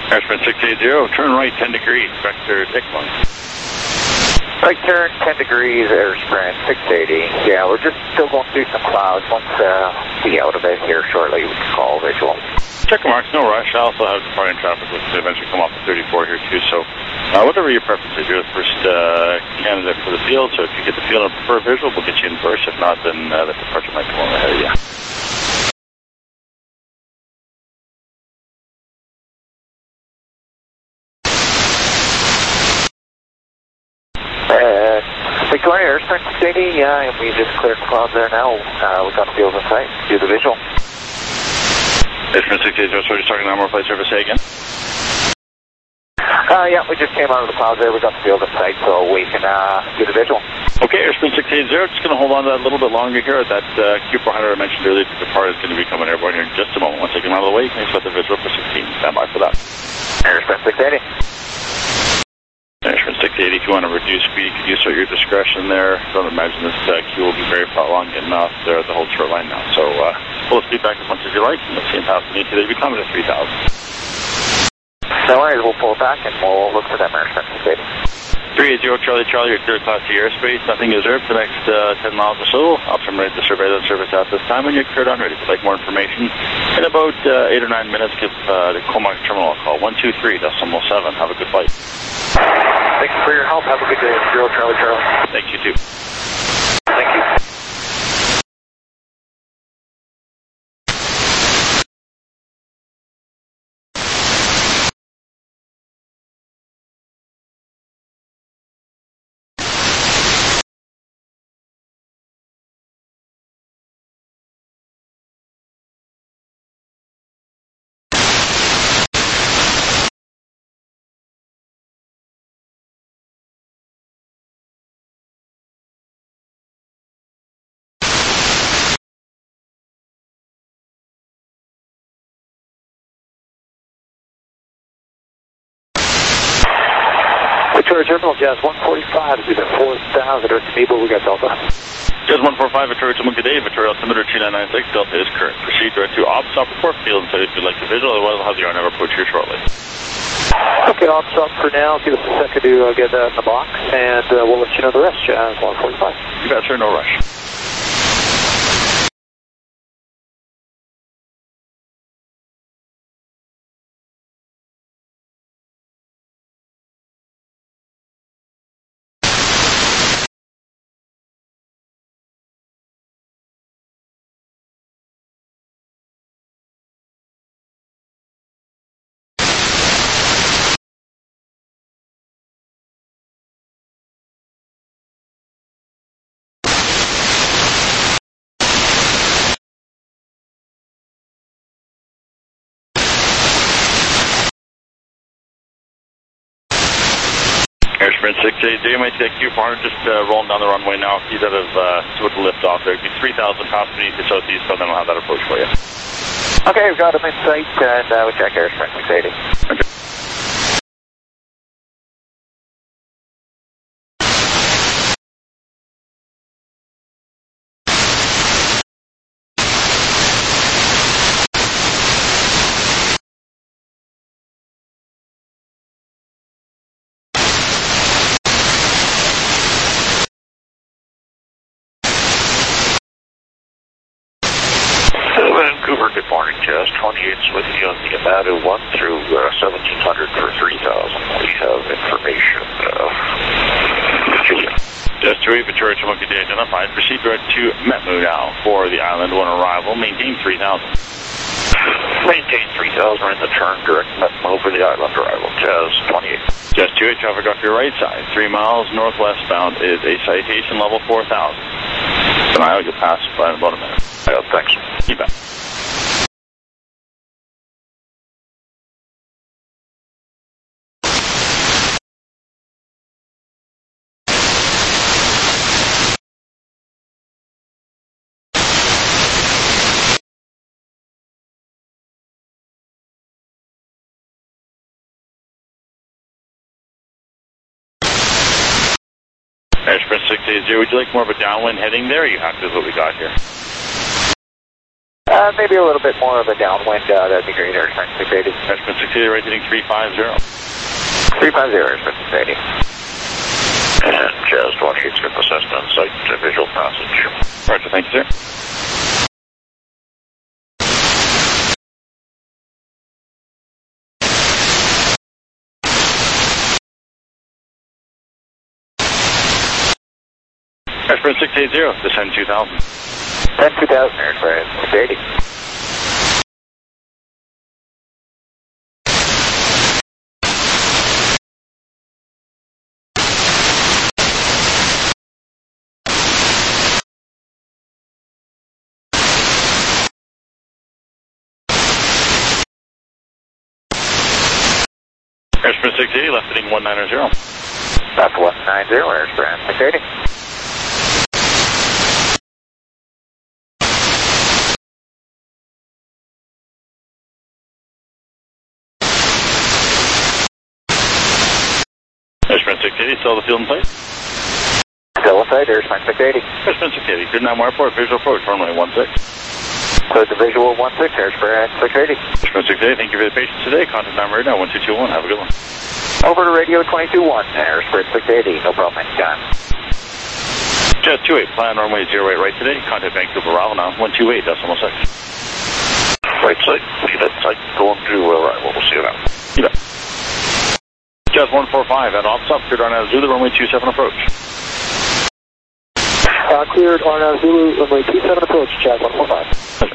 Airsprint six eighty, turn right ten degrees, vector Dicklon. Right turn, ten degrees, Airsprint six eighty. Yeah, we're just still going through some clouds. Once uh, we get out of it here shortly, we can call visual. Check marks, no rush. I also have departing traffic, which will eventually come off the thirty-four here too. So, uh, whatever your preference is, you're the first uh, candidate for the field. So, if you get the field and prefer visual, we'll get you in first. If not, then uh, the departure might come on ahead of you. Victoria, Airsprint six eighty, yeah, and we just cleared the clouds there now. Uh, we got the field in sight. Do the visual. Airsprint six eighty, so we're just talking normal flight service, say again? Uh, yeah, we just came out of the clouds there. We got the field in sight, so we can uh, do the visual. Okay, Airsprint six eighty, just going to hold on to that a little bit longer here. That uh, Q four hundred I mentioned earlier, the depart is going to be coming airborne here in just a moment. Once I get him out of the way, you can expect the visual for sixteen. Stand by for that. Airsprint six eighty. Airsprint six eighty, if you want to reduce speed, you can use at your discretion there. Don't imagine this uh, queue will be very far along getting off there, the whole short line now. So uh, pull the speed back as much as you like, and you'll see him pass the need to. They'll be coming at three thousand. No worries, we'll pull it back and we'll look for them, Airsprint six eighty. three eighty, Charlie Charlie, your third class to your airspace. Nothing is reserved for the next uh, ten miles or so. I'll terminate the surveillance service at this time, and you're cleared on ready. If you'd like more information, in about uh, eight or nine minutes, give uh, the Comox terminal a call. one two three, decimal seven. Have a good flight. Thank you for your help. Have a good day. Zero Charlie Charlie. Thank you, too. Thank you. Victoria Terminal, Jazz one forty-five, is either four thousand or Amibo, we got Delta. Jazz one forty-five, Victoria Terminal, good day. Victoria altimeter two nine nine six, Delta is current. Proceed direct to Ops, stop report field, so if you'd like the visual, otherwise I'll have the R N A approach here shortly. Okay, Ops up for now. Give us a second to uh, get that in the box, and uh, we'll let you know the rest, Jazz one forty-five. You got, sir, no rush. Airsprint six eighty, you might see that Q four hundred just uh, rolling down the runway now. He's out of, uh, with the lift off there. It'd be three thousand pounds beneath the southeast, so then I'll have that approach for you. Okay, we've got him in sight, and uh, we check Airsprint six eighty. Okay. Vancouver, good morning, Jazz twenty-eight's with you on the Amadu one through uh, seventeen hundred for three thousand. We have information. Uh, Julia. Jazz two eight, Victoria Terminal, good day, identified. Proceed direct to Metmu now for the island one arrival. Maintain three thousand. Maintain three thousand in the turn, direct Metmu for the island arrival. Jazz twenty-eight. Jazz two eight, traffic off your right side. Three miles northwest bound is a citation level four thousand. Tonight you'll pass by in about a minute. Yeah, thanks. You bet. Airsprint six eighty, would you like more of a downwind heading there, or are you happy with what we got here? Uh, Uh, maybe a little bit more of a downwind, uh, that'd be great, Airspan six eighty. Airspan six eighty, right heading three five zero. three five zero, Airspan six eighty. And Jazz twenty-eight, skip assessment on site to visual passage. Roger, thank you, sir. Airspan six eighty, descend two thousand. Descend two thousand, Airspan six eighty. Airspan six eighty, left heading one nine zero. That's one nine zero, Airspan six eighty. Airspan six eighty, still the field in place? Still in sight, Airspan six eighty. Airspan six eighty, good Nine Airport, visual approach, runway one six. So it's a visual one six, Airspan six eighty. Airspan six eighty, thank you for the patience today. Contact number right now, one two two one, have a good one. Over to radio twenty-two one, Airspan six eighty, no problem, anytime. Jet two eight, plan runway zero eight right today. Contact Vancouver Bravo now, one two eight, decimal six. Right side, lead at site, going to uh, arrival. We'll see you now. You bet. Jazz one four five, at ops up, cleared Arnaz Zulu, runway two seven approach. Uh, cleared Arnaz Zulu, runway two seven approach, Jazz one four five. Okay.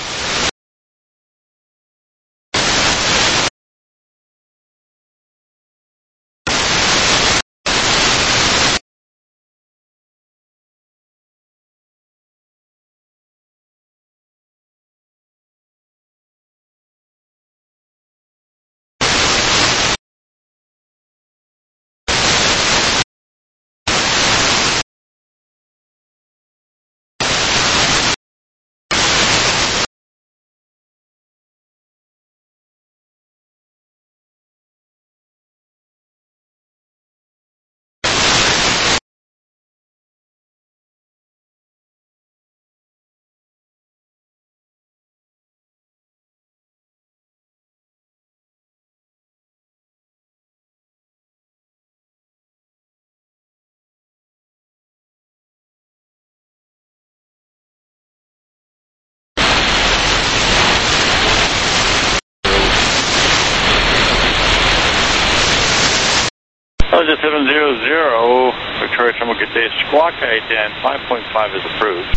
Delta seven zero zero, Victoria Terminal, good day. Squawk I D N five point five is approved.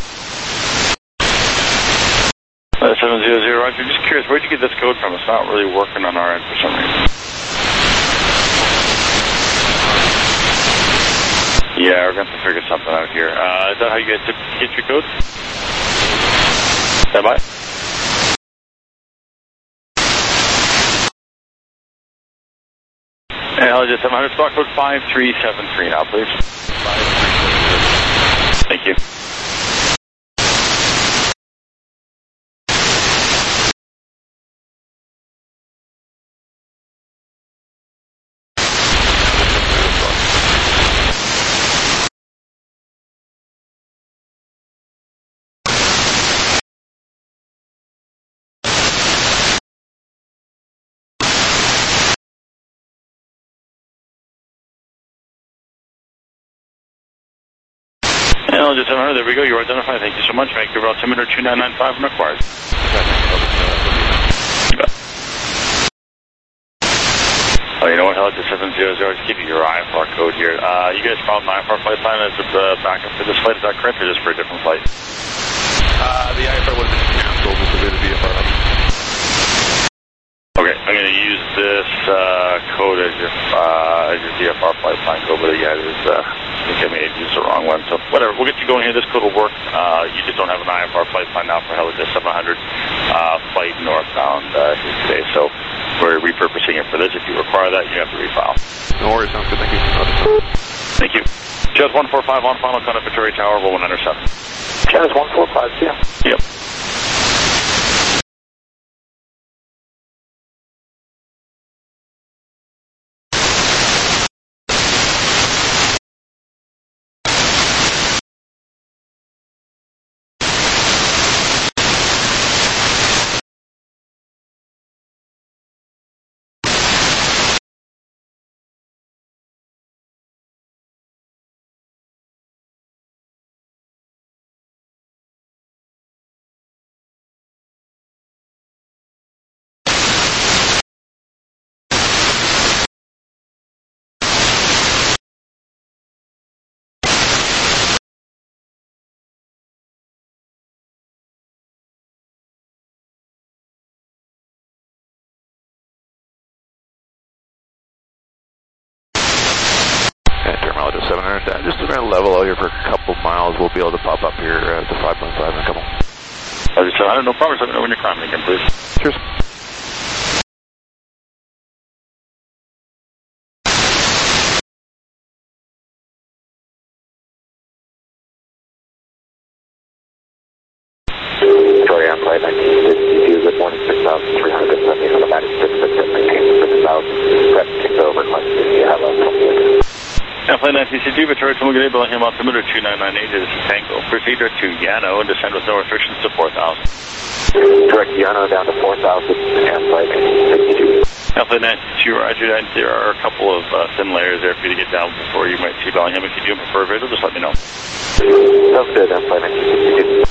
Uh, seven zero zero, Roger. Just curious, where'd you get this code from? It's not really working on our end for some reason. Yeah, we're going to have to figure something out here. Uh, is that how you guys get your code? Stand by. And I'll just seven hundred, squawk code five three seven three now, please. Thank you. And I'll just seven hundred, there we go, you're identified. Thank you so much. Vancouver altimeter two nine nine five and required. You bet. Oh, you know what, Helica seven zero zero, just keep your I F R code here. Uh, you guys found an I F R flight plan as the backup for this flight, is that correct, or just for a different flight? Uh, the I F R would have been canceled with the way the V F R up. Okay, I'm going to use this uh, code as your uh, as your V F R flight plan code, but yeah, it is, uh, I think I may have used the wrong one, so whatever, we'll get you going here, this code will work. Uh, you just don't have an I F R flight plan now for Helica seven hundred uh, flight northbound uh, here today, so we're repurposing it for this. If you require that, you have to refile. No worries, sounds good, thank you. Thank you. Jazz one four five on final contact Victoria Tower, roll one nine seven. Jazz one four five, yeah. Yep. We're going to level out here for a couple miles. We'll be able to pop up here uh, to five point five in a couple. I just said, I don't know, promise, let me know when you're climbing again, please. Cheers. Victoria, flight nineteen fifty-two, good morning, six thousand three hundred seventy, automatic six six six, maintain six thousand, prep ticked over, client fifty, hello, Yeah, flight nineteen fifty-two, Victoria, Tomogade, Bellingham, altimeter two nine nine eight, this is Tango. Proceed to Yano and descend with no restrictions to four thousand. Direct Yano down to four thousand, and flight nineteen fifty-two. Yeah, flight nineteen fifty-two, Roger, there are a couple of uh, thin layers there for you to get down before you might see Bellingham. If you do prefer visual, just let me know. Sounds good, and flight nineteen fifty-two.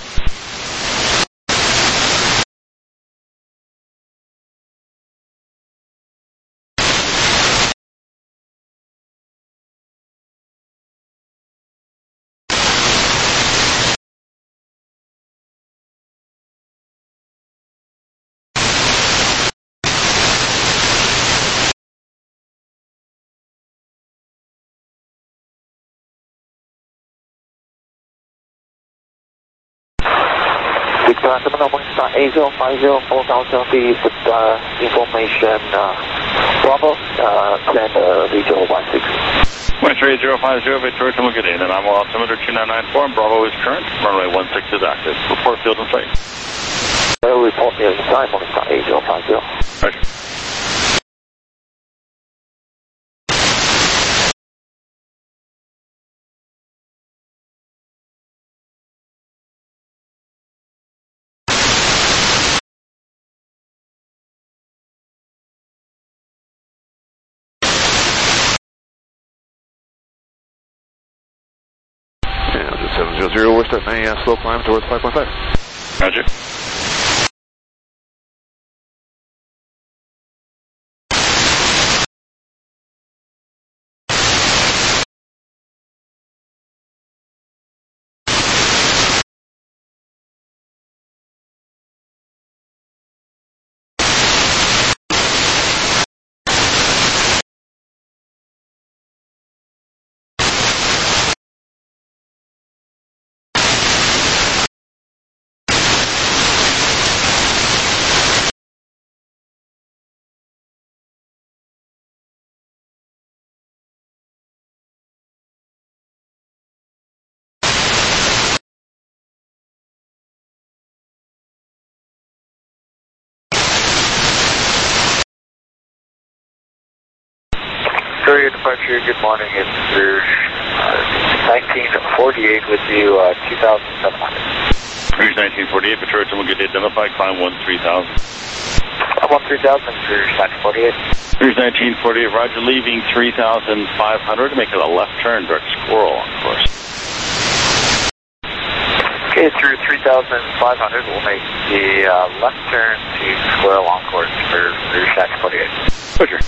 Victoria, Terminal Morningstar eight zero five zero, four thousand feet with uh, information uh, Bravo, uh, send uh, regional one six. Montreal eight zero five zero, Victoria, Tomogade, and I'm altimeter two nine nine four, and Bravo is current, runway one six is active. Report field in sight. Well, report me inside Morningstar eight zero five zero. Roger. seven zero zero, we're starting a uh, slow climb towards five point five. Roger. Victoria departure, good morning, it's uh, nineteen forty-eight with you, uh, two thousand seven hundred. Rouge nineteen forty-eight, Victoria, Tomogade, identified, climb one three thousand. I'm on three thousand, Rouge nineteen forty-eight. Rouge nineteen forty-eight, Roger, leaving three thousand five hundred, make it a left turn, direct Squirrel on course. Okay, through three thousand five hundred, we'll make the uh, left turn to Squirrel on course for Rouge nineteen forty-eight. Roger.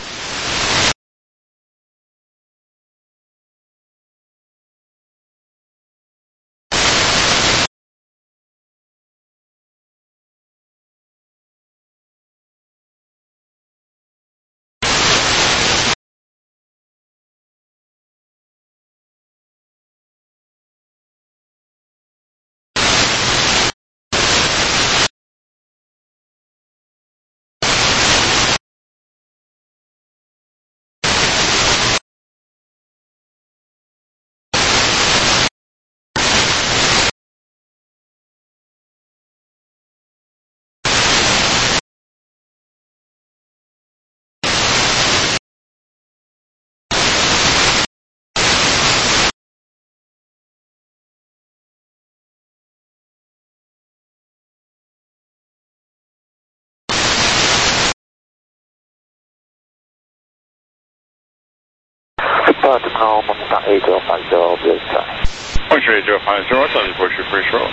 Terminal Morningstar eight zero five zero, blue sky. Montreal eight zero five zero, I'll report your first roll.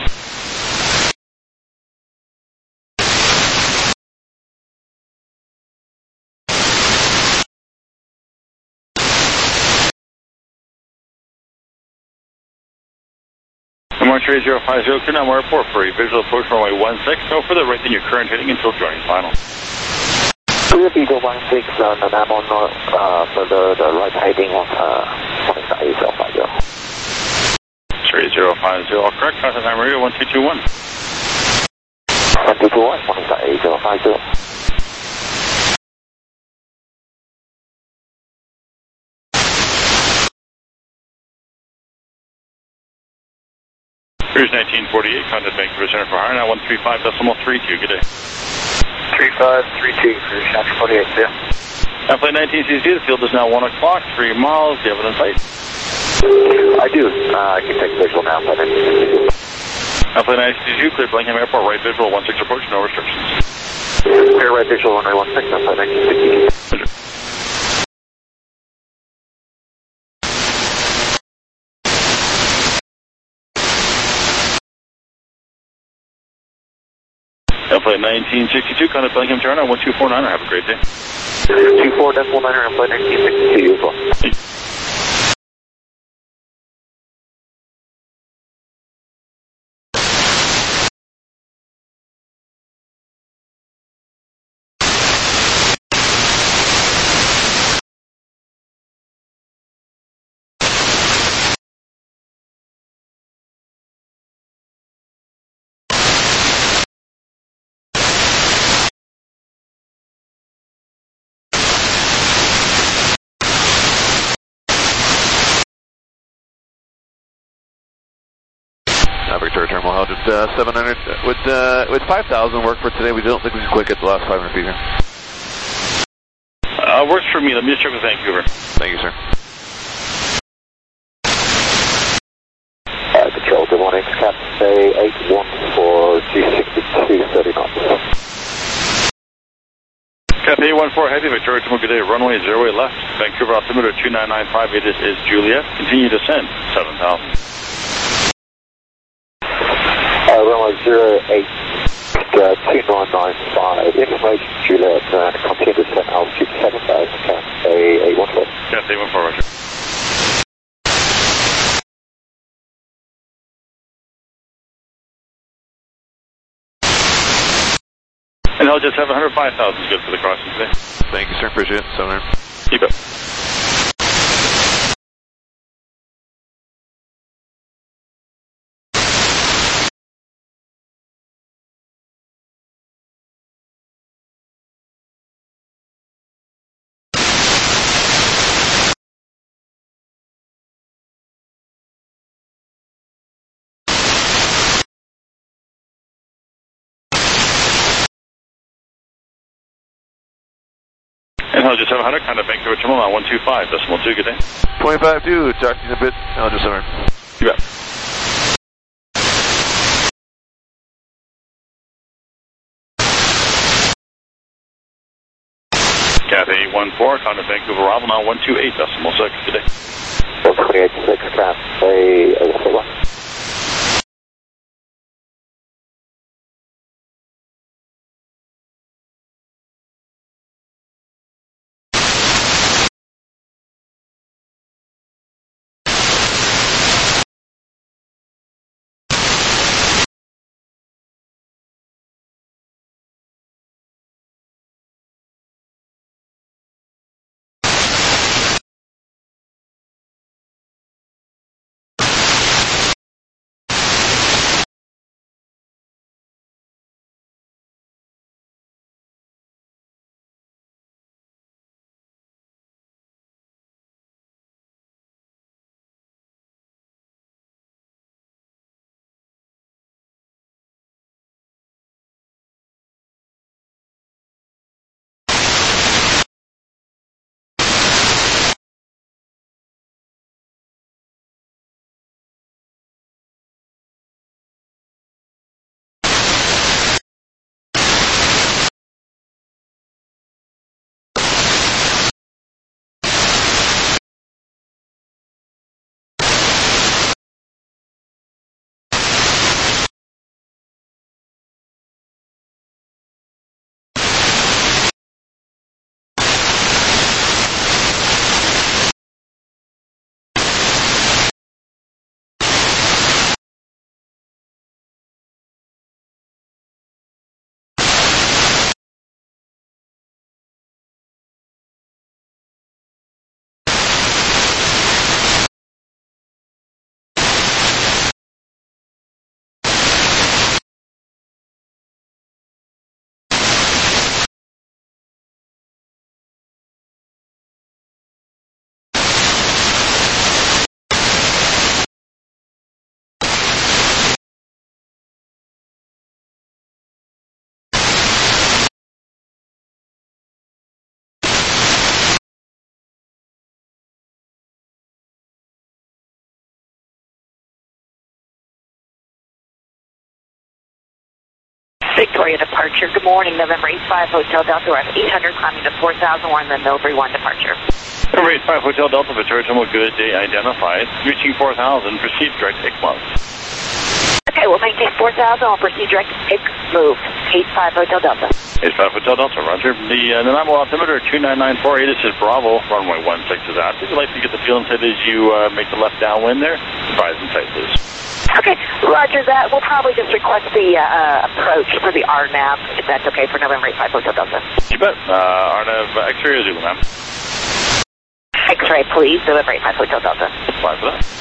Montreal eight zero five zero, Canal Airport for a visual approach runway one six, no further right than your current heading until joining final. Clear Beagle one six, uh, and I'm on uh, for the, the right heading on uh, Morningstar eight zero five zero. zero five zero, all correct. Contact time radio one two two one. one two two one, one eight zero five zero. Here's nineteen forty-eight, contact Vancouver Center for Hire, now one three five decimal three two, good day. three five three two for nineteen forty-eight, yeah. Flight nineteen C C, the field is now one o'clock, three miles, do you have it in sight? I do, uh, I can take visual now, but I need to. Flight nineteen C C, clear Bellingham Airport, right visual, one six approach, no restrictions. Clear right visual, runway one six, Flight nineteen C C. Flight nineteen sixty-two, contact Bellingham Toronto, one two four nine, have a great day. two four decimal nine, and Flight nineteen sixty-two as well. Uh, Victoria Terminal held at uh, seven hundred. Would, uh, would five thousand work for today? We don't think we can quite get the last five hundred feet here. Uh, works for me, let me just check with Vancouver. Thank you, sir. Uh, control, good morning, Captain Bay eight one four G sixty-two thirty knots. Cathay eight one four Heavy, Victoria Terminal, good day, runway zero eight left, Vancouver altimeter two nine nine five, it is, is Juliet, continue descent, seven thousand. Uh, runway zero eight, uh, two nine nine five, information Juliet, uh, continue descent altitude seven thousand, Cathay eight one four. Cathay eight one four, roger. And I'll just have one hundred five thousand is good for the crossing today. Thank you, sir. Appreciate it. seven hundred. You bet. And I'll just have one hundred, contact Vancouver Terminal, now one two five decimal two, good day. twenty-five two, talk to you in a bit. I'll just seven hundred. You bet. Cathay eight one four, contact Vancouver Arrival, now one two eight decimal six, good day. one twenty-eight six, Cathay eight one four. Victoria departure. Good morning, November eight five Hotel Delta. We're at eight hundred climbing to four thousand. We're in the Millbury one departure. November eight five Hotel Delta, Victoria Terminal, good day identified. Reaching four thousand, proceed direct I C M O. Okay, we'll maintain four thousand. I'll proceed direct I C move. eight five Hotel Delta. eight five Hotel Delta, roger. The uh, Nanaimo altimeter two nine nine four eight, this is Bravo. Runway one six is out. Would you like to get the fuel inside as you uh, make the left downwind there? Advise inside, please. Okay, roger that. We'll probably just request the uh, approach for the R NAV, if that's okay, for November eight five Hotel Delta. You bet. Uh, R NAV uh, X-ray or Zulu, ma'am? X-ray, please. November eight five Hotel Delta. Fine for that.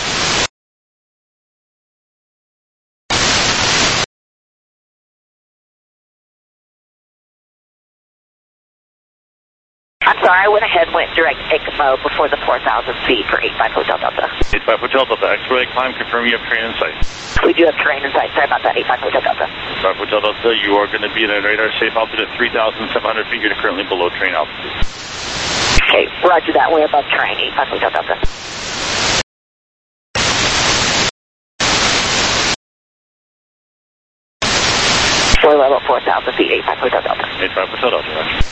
I'm sorry, I went ahead and went direct I C mode before the four thousand feet for eight five Hotel Delta. eight five Hotel Delta, X-ray climb, confirm you have train in sight. We do have terrain in sight. Sorry about that, eight five Hotel Delta. eight five Hotel Delta, you are going to be at a radar safe altitude at three thousand seven hundred feet. You're currently below train altitude. Okay, roger that. We're above terrain, eight five Hotel Delta. We're level four thousand feet, eight five Hotel Delta. eight five Hotel Delta, roger.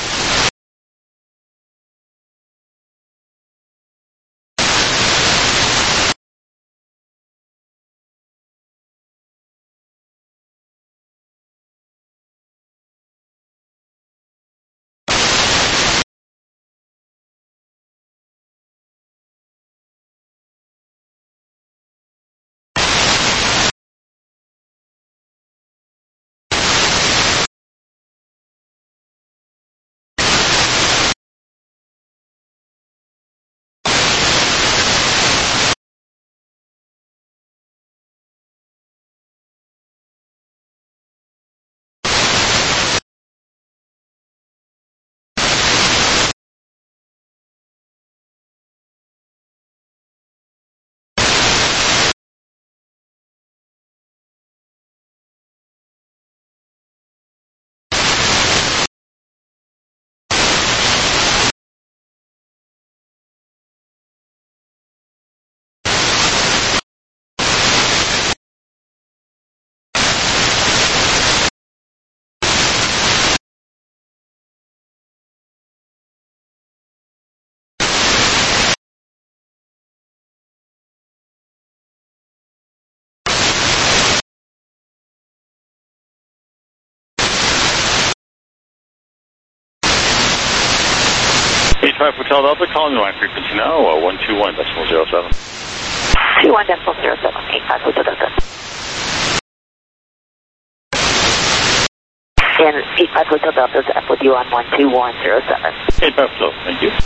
eight five Hotel Delta, calling the line frequency now, uh, one two one decimal zero seven. two one decimal zero seven, eight five Hotel Delta. And eight five Hotel Delta is up with you on one two one zero seven. eight five Hotel, thank you.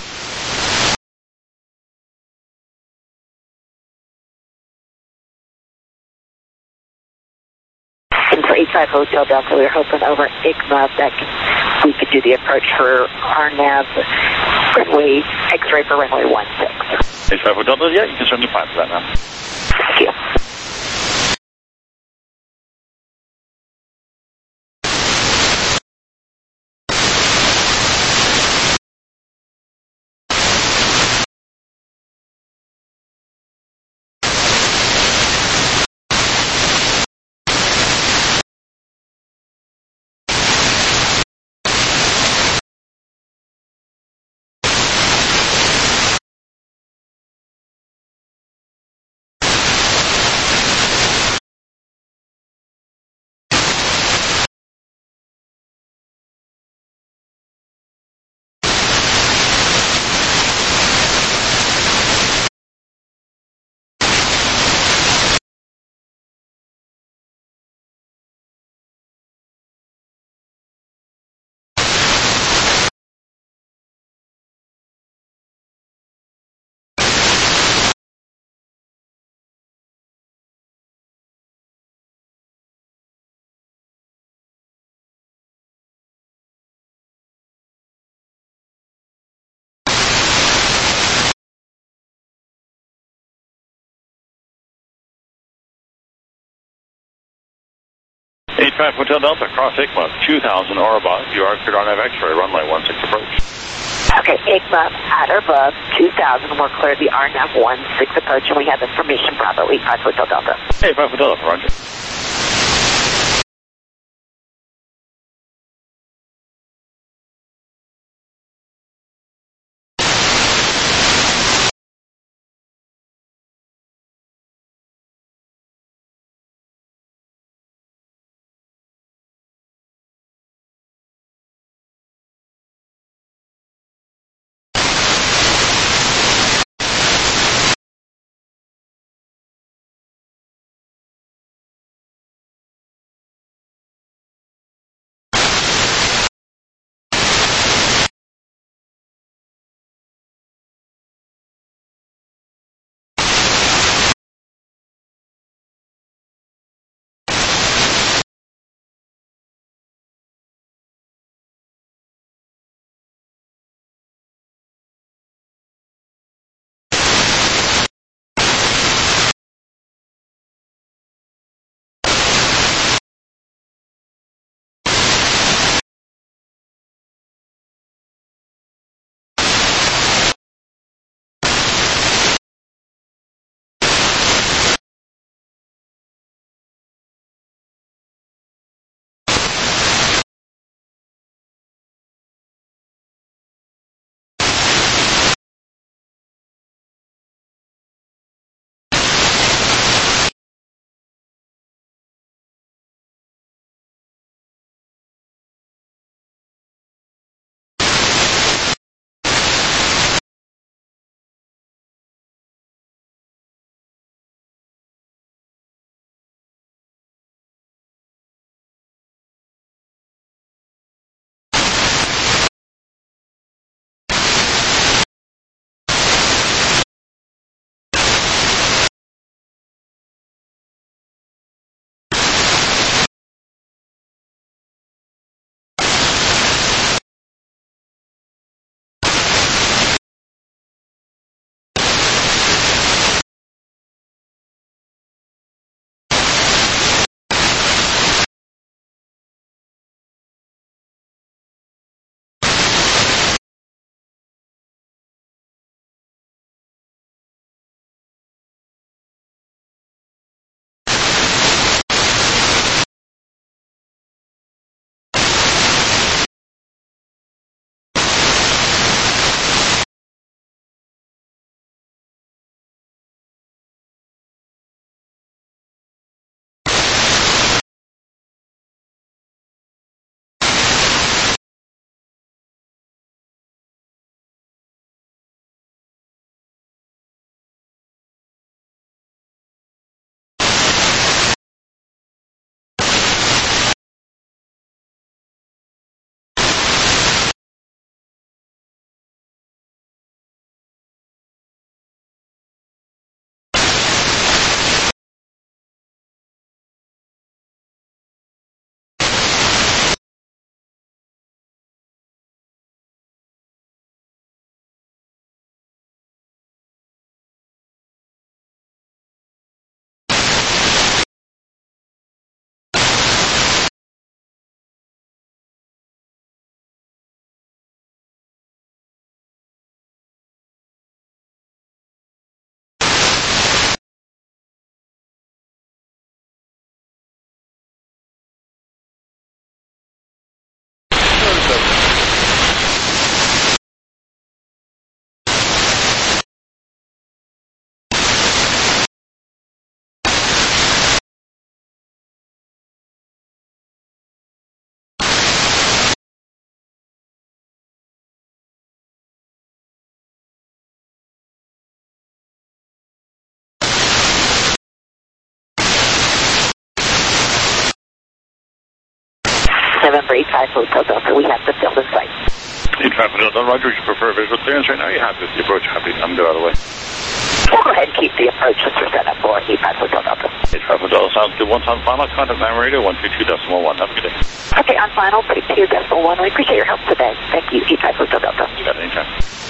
And for eight five Hotel Delta, we were hoping over I C M O that we could do the approach for R NAV, runway, X-ray for runway one six. eight five Hotel Delta, yeah, you can certainly plan for that now. Thank you. eight five Hotel Delta, cross I C M O, two thousand or above. You are cleared on an X-ray, runway one six approach. Okay, I C M O at or above two thousand. We're clear the R NAV one six approach, and we have information Bravo eight five Hotel Delta. eight five Hotel Delta, roger. November eight five Hotel Delta. We have the field in sight. eight five Hotel Roger, would you prefer visual clearance right now? You're happy with the approach? Happy. I'm good out of the way. We'll go ahead and keep the approach since we're set up for eight five Hotel Delta. eight five Hotel sounds good. Once on final, contact nine radio one two two decimal one. Have a good day. Okay, on final, two two decimal one. We appreciate your help today. Thank you, eight five Hotel Delta. You got it anytime.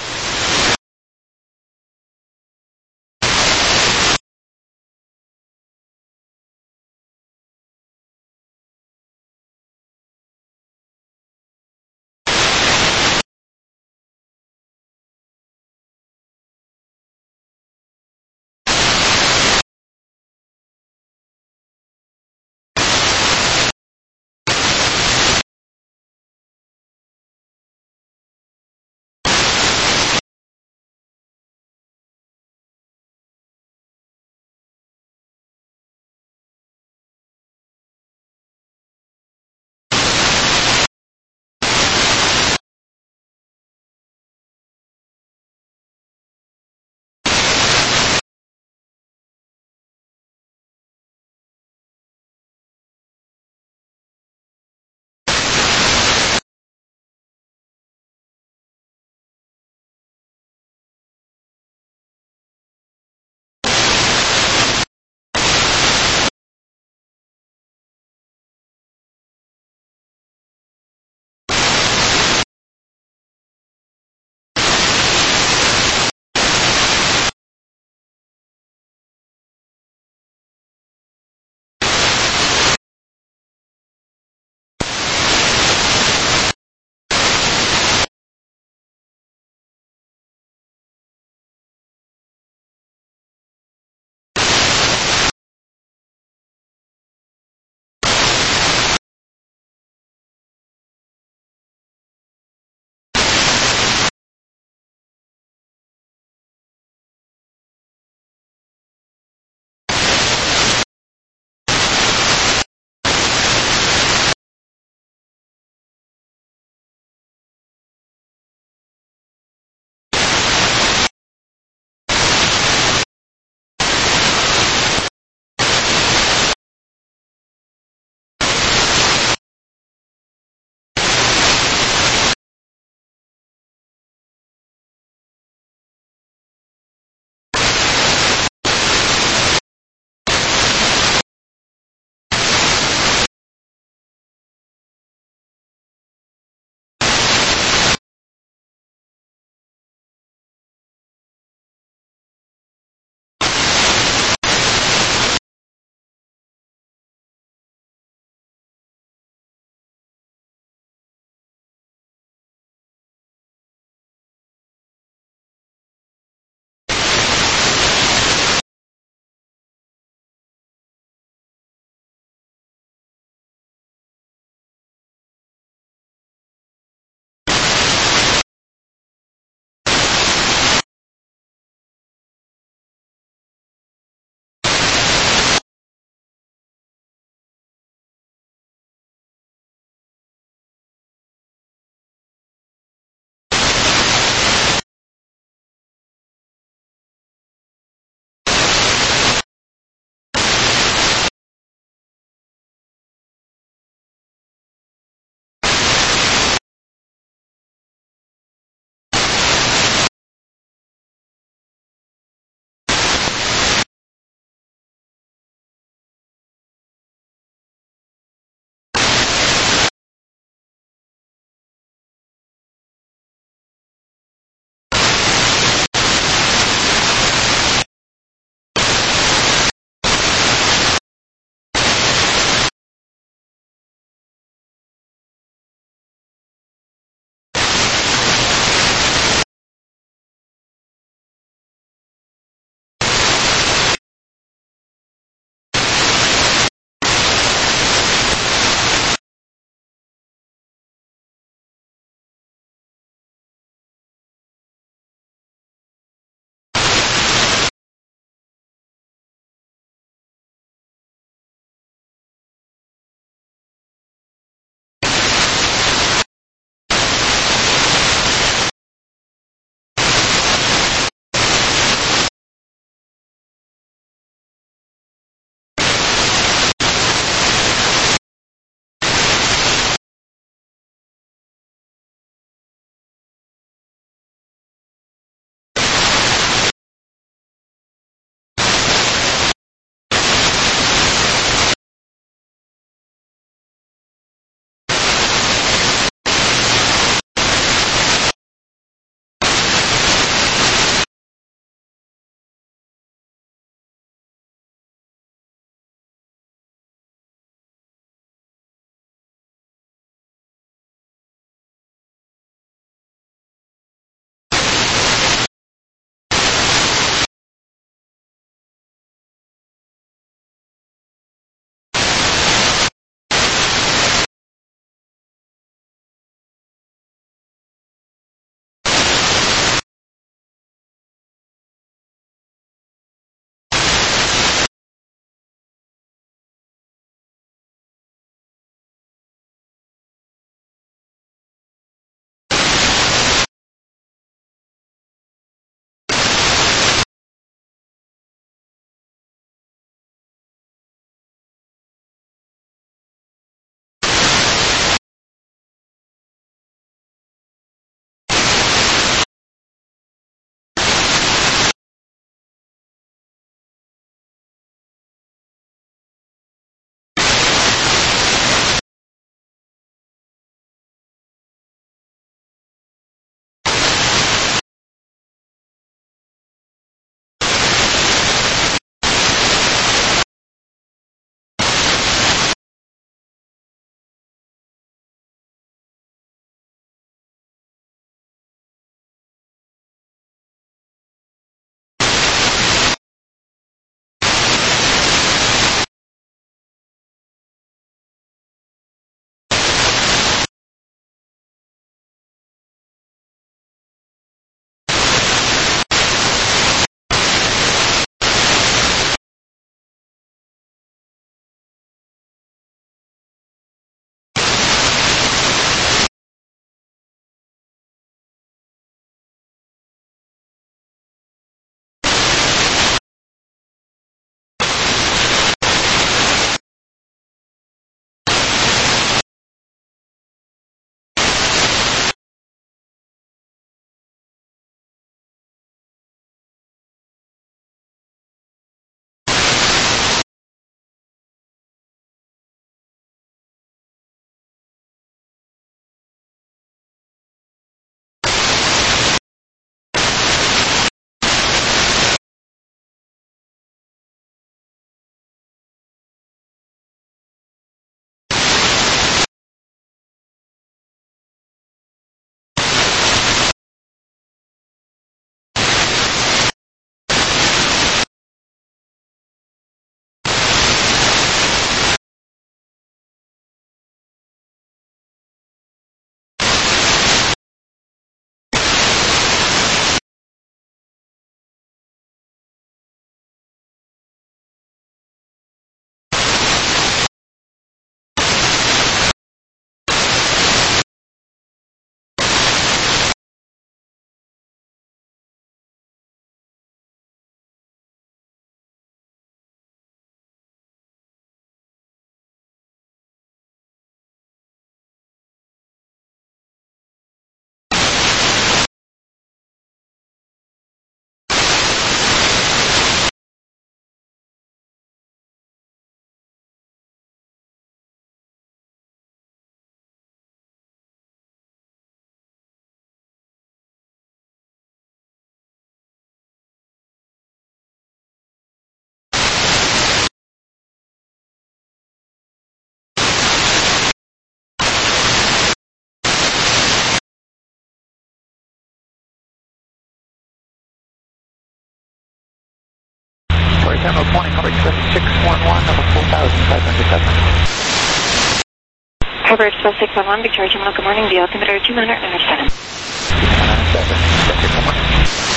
Terminal twenty, coverage six one one, number four thousand five hundred seven. Coverage plus six one one, Victoria Terminal, good morning, the altimeter two hundred seven. two hundred seven, good morning.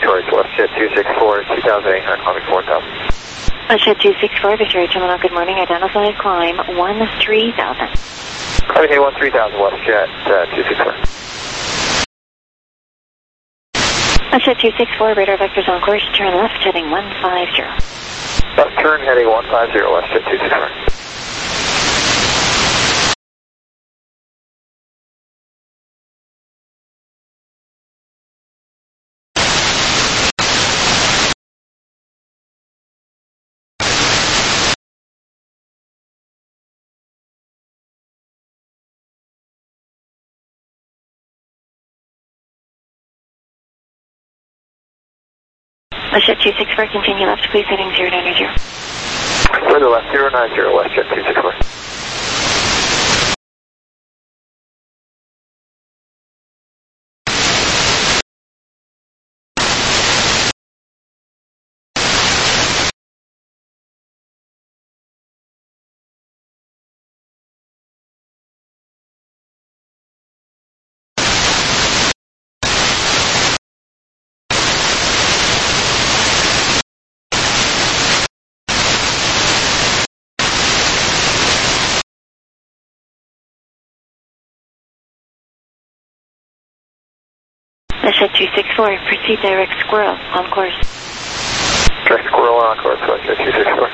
Victoria to WestJet two six four, two thousand eight hundred, climbing four thousand. WestJet two six four, Victoria Terminal, good morning. Identify climb one three thousand. Climbing A one three thousand, WestJet uh, two six four. WestJet two six four, radar vectors on course, turn left, heading one five zero. Left turn, heading one five zero, WestJet two six four. WestJet two six four, continue left, please, heading zero nine zero. Further left, zero nine zero, WestJet two six four. WestJet two six four, proceed direct squirrel, on course. Direct squirrel on course, WestJet two six four.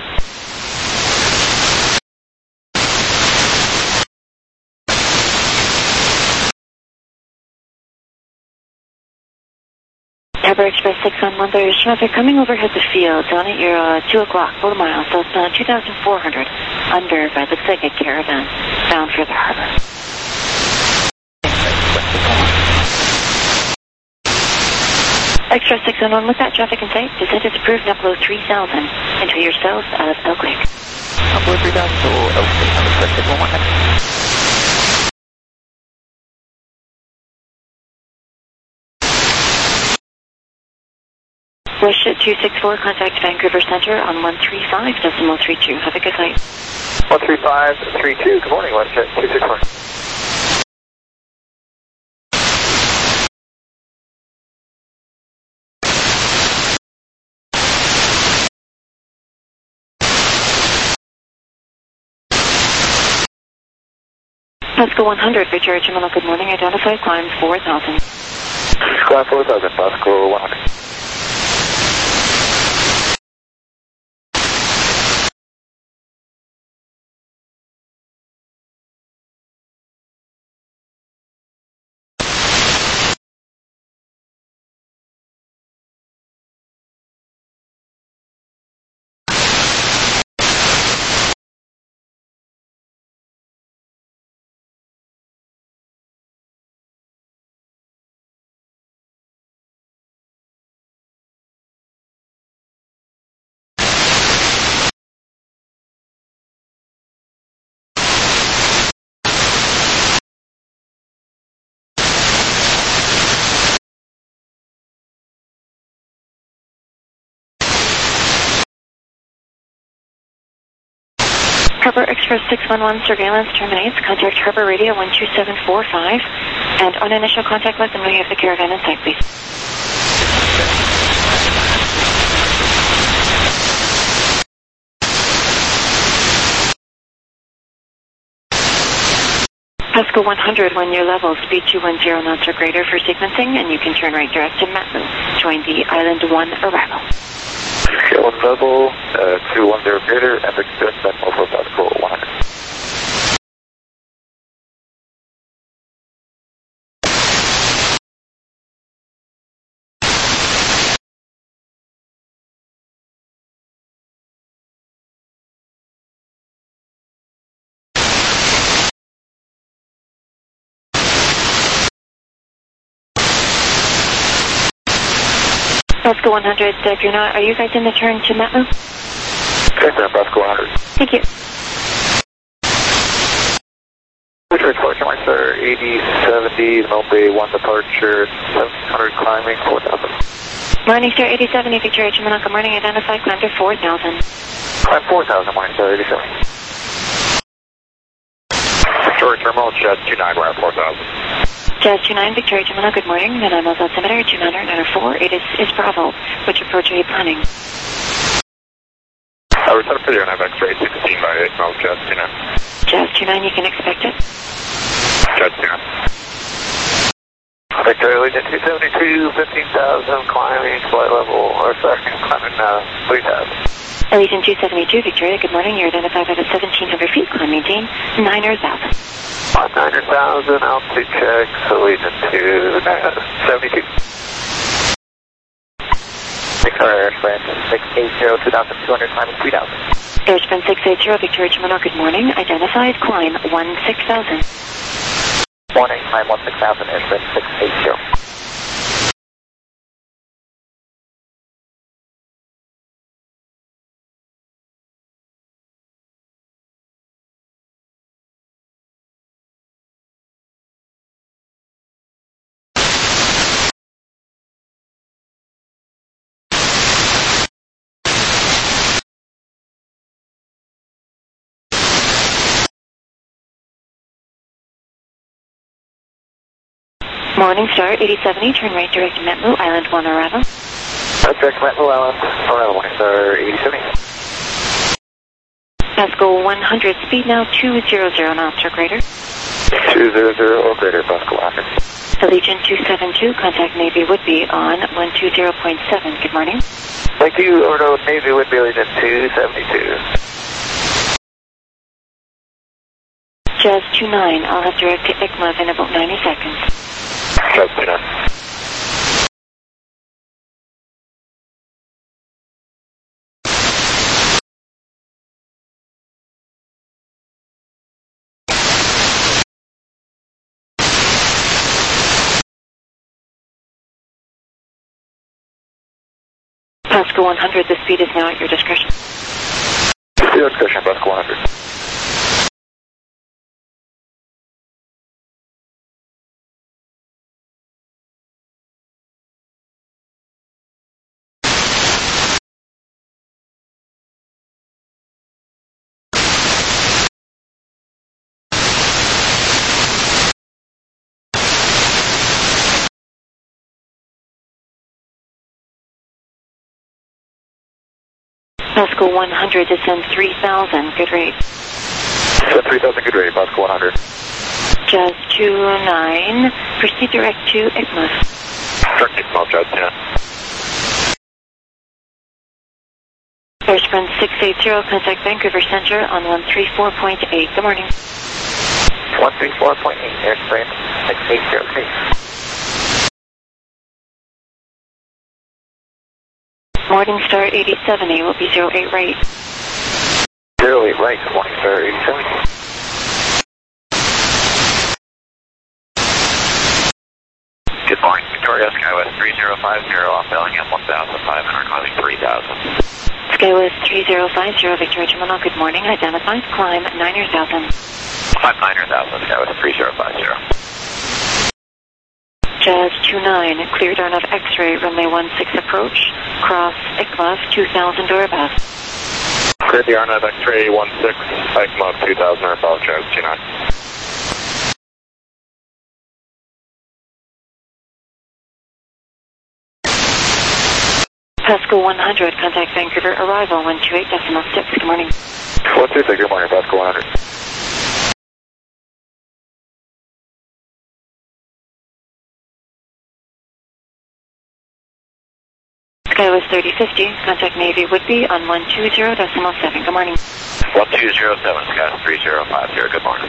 Harbor Express six one one, there's traffic coming overhead the field, down at your uh, two o'clock, quarter mile, so it's uh, two thousand four hundred, under, but looks like a caravan, bound for the harbor. Express six one one, with that traffic in sight, descent is approved, upload three thousand, into your south of Elk Lake. Upload three thousand to Elk Lake, on Express six one one. WestJet two six four, contact Vancouver Center on one three five decimal three two. Have a good night. one three five three two, good morning, WestJet two six four. Pasco one hundred, Victoria Terminal, good morning. Identify climb four thousand. Climb four thousand, Pasco one hundred. Harbor Express six one one, surveillance terminates. Contact Harbor Radio one two seven four five. And on initial contact, let them know you have the caravan in sight, please. Pasco one hundred, one year level, speed two one zero knots or greater for sequencing, and you can turn right direct to Matlu. Join the Island one arrival. Scale one level, uh, two one zero greater, and extend that over Pasco one hundred. Pasco one hundred, if you're not, are you guys in the turn to Matlu? Okay, sir, Pasco one hundred. Thank you. Victoria Collection Line, sir, eighty seventy, Mumbai one departure, seventeen hundred climbing, four thousand. Morning, sir, eighty seventy, Victoria Terminal, good morning, identify, climb to four thousand. Climb four thousand, morning, sir, eighty seventy. Victoria Terminal, Jazz two nine, we're at four thousand. Jazz two nine, Victoria Terminal, good morning. The nine miles altimeter, two nine nine four. It is, is Bravo. Which approach are you planning? Uh, we're set up for the airnav X-ray sixteen by eight miles, Jazz two nine. Jazz two nine, you can expect it. Jazz two nine. Victoria Legion two seventy-two, fifteen thousand, climbing flight level, or sorry, climbing uh, three thousand. Allegiant two seventy-two, Victoria, good morning. You're identified at seventeen hundred feet, climb maintain, niner thousand. On niner thousand, altitude check, Allegiant two seventy-two. Victoria Airspan six eight zero, two thousand two hundred, climbing three thousand. Airspan six eight zero, Victoria Terminal, good morning. Identified, climb one six thousand. Morning, climb one six thousand, Airspan six eight zero. Morning Star eighty seventy, turn right direct to Metlu Island one arrival. Right direct to Metlu Island, arrival, Morning Star eighty seventy. Pasco one hundred, speed now two hundred knots or greater. two hundred or greater, Pasco one hundred. Allegiant two seventy-two, contact Navy would be on one two zero point seven. Good morning. Thank you, Ordo Navy would be Allegiant two seventy-two. Jazz two nine, I'll have direct to I C M A in about ninety seconds. Jazz two nine. Pasco one hundred, the speed is now at your discretion. Your discretion, Pasco one hundred. Pasco one hundred, descend three thousand, good rate. Descend three thousand, good rate, Pasco one hundred. Jazz two nine, proceed direct to I C M A. Direct to I C M A, Jazz two nine. Airspan six eight zero, contact Vancouver Center on one three four point eight. Good morning. one three four point eight, airspan six eight zero, please. Morning Star eighty seventy will be zero eight right. zero eight right, Morning Star eighty seventy. Good morning, Victoria Skywest three zero five zero, off Bellingham one thousand five hundred, climbing three thousand. Skywest three zero five zero, Victoria Terminal, good morning. Identified, climb niner thousand. Climb niner thousand, Skywest three zero five zero. Jazz two nine, cleared on of X-ray, runway one six approach, cross I C M A two thousand or above. Cleared the R N A V X-ray one six, I C M A two thousand or above, Jazz two nine. Pasco one hundred, contact Vancouver, arrival one two eight decimal six, good morning. one two six, good morning, Pasco one hundred. Skywest thirty fifty, contact Navy would be on one two zero decimal seven, good morning. one two zero seven, Skywest three zero five zero, good morning.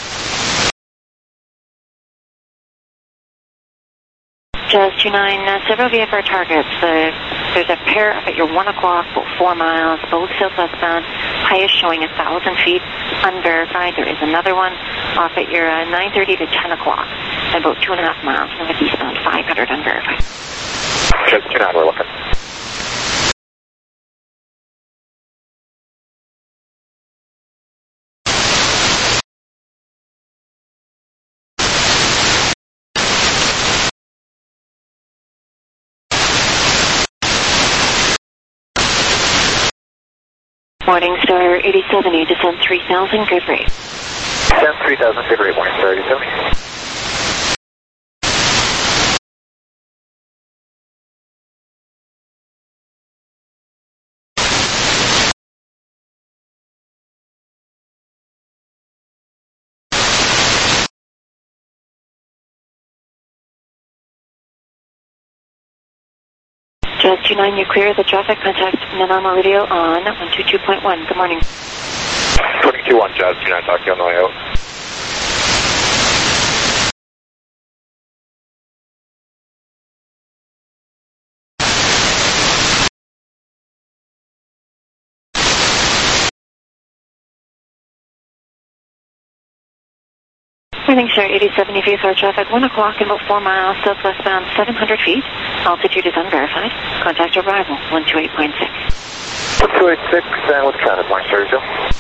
Jazz two nine, uh, several V F R targets. Uh, there's a pair up at your one o'clock, about four miles, both southwestbound, highest showing one thousand feet, unverified. There is another one off at your uh, nine thirty to ten o'clock, at about two and a half miles, northeastbound, five hundred, unverified. Jazz two nine, we're looking. Morning Star eighty seventy, descend three thousand, good rate. Ten three thousand, figure eight morning, thirty seventy. Jazz two nine, you're clear of the traffic. Contact Nanama Radio on one two two point one. Good morning. twenty-two one, Jazz two nine, talk to you on the way out. Morning, sir. eighty seventy V F R traffic, one o'clock and about four miles southwestbound, seven hundred feet. Altitude is unverified. Contact arrival, one two eight point six. one two eight six, and what's traffic, morning, Sergio?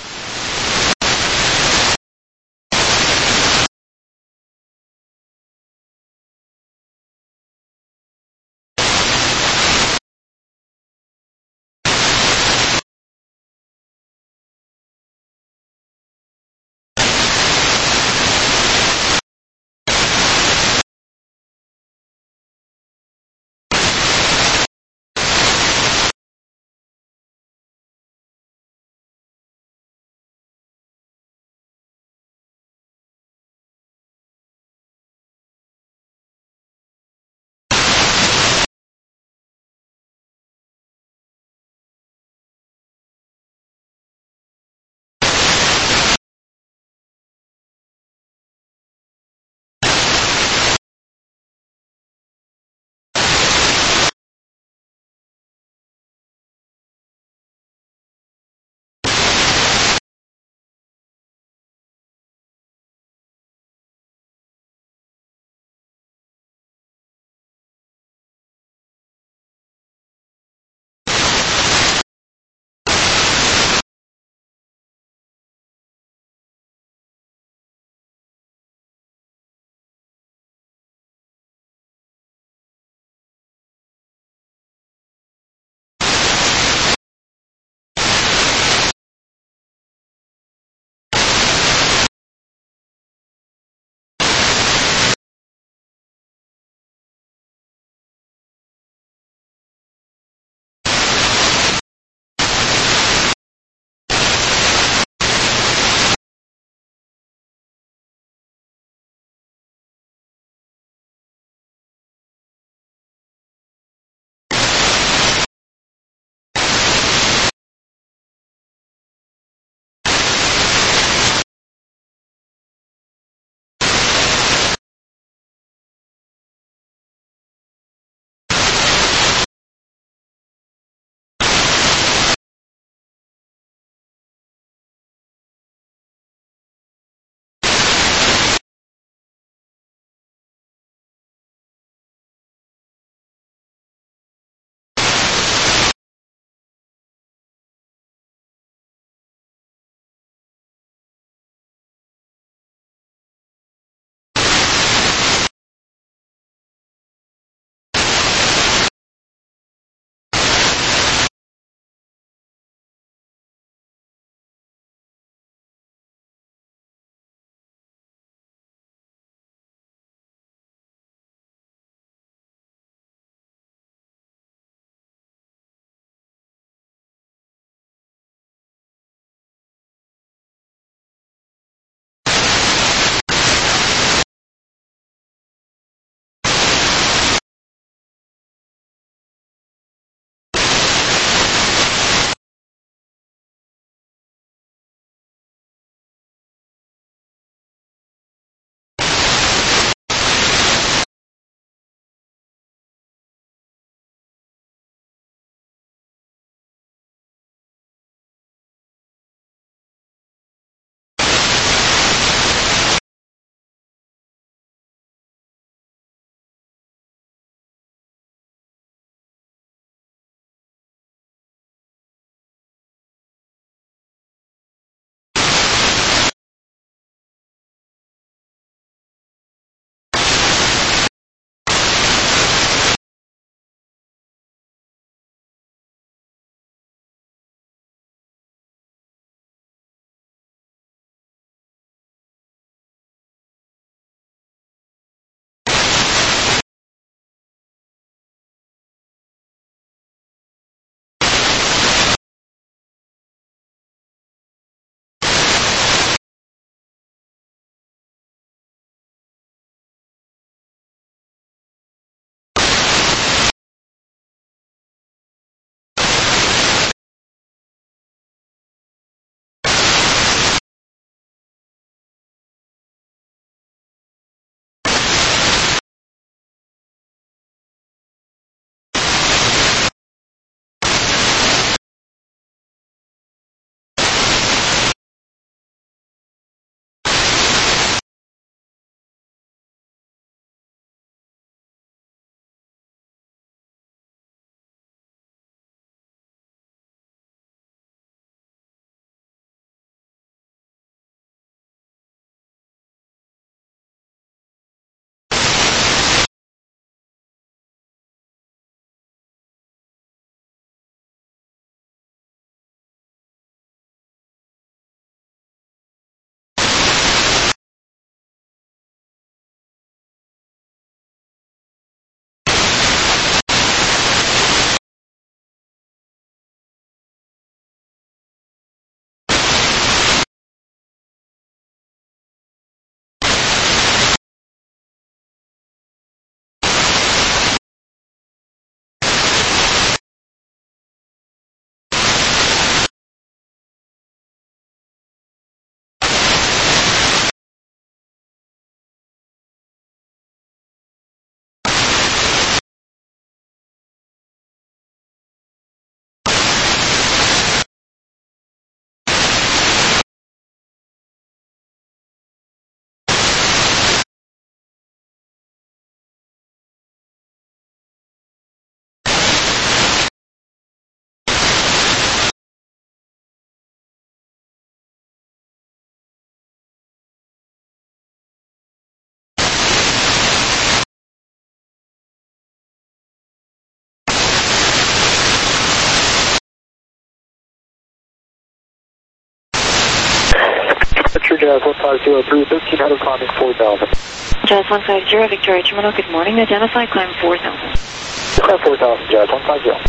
Jazz one five zero three, thirteen hundred climbing four thousand. Jazz one five zero, Victoria Terminal, good morning. Identify, climb four thousand. Climb four thousand, Jazz one five zero.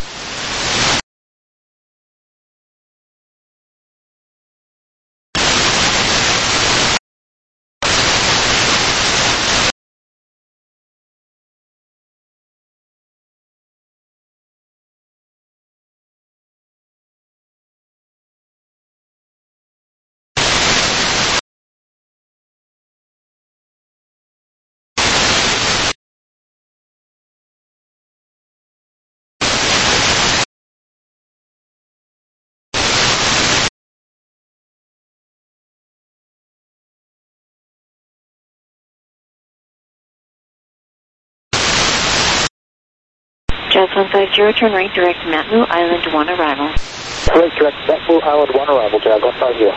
Jazz one five zero, turn right, direct Matmu Island one arrival. Right, direct Matmu Island one arrival, Jazz one five zero.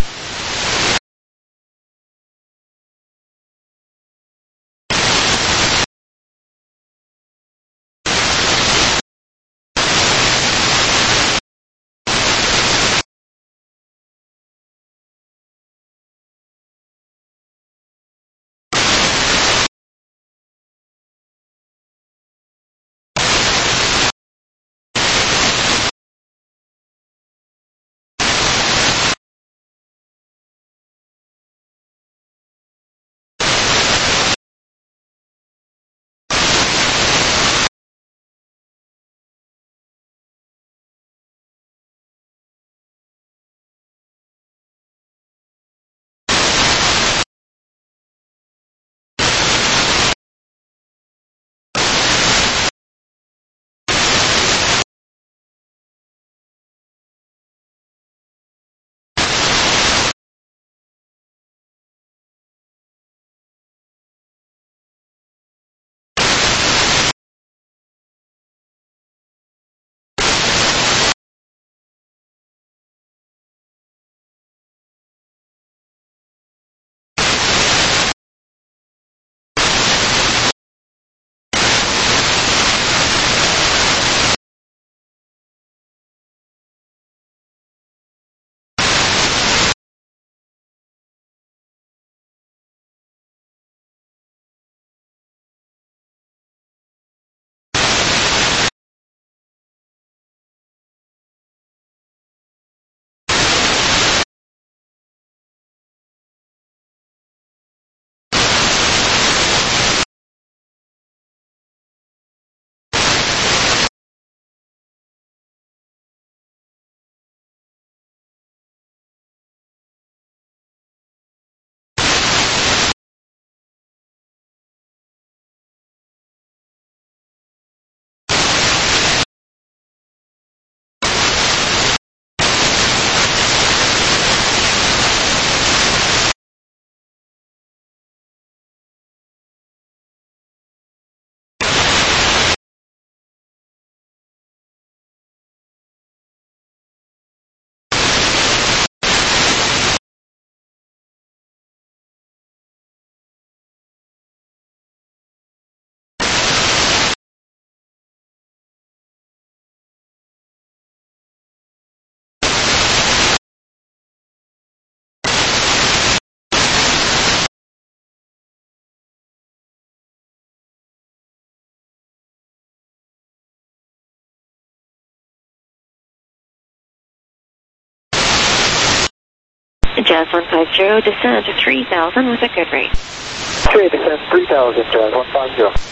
Jazz one five zero, descend to three thousand with a good rate. Okay, descend three thousand, Jazz one five zero.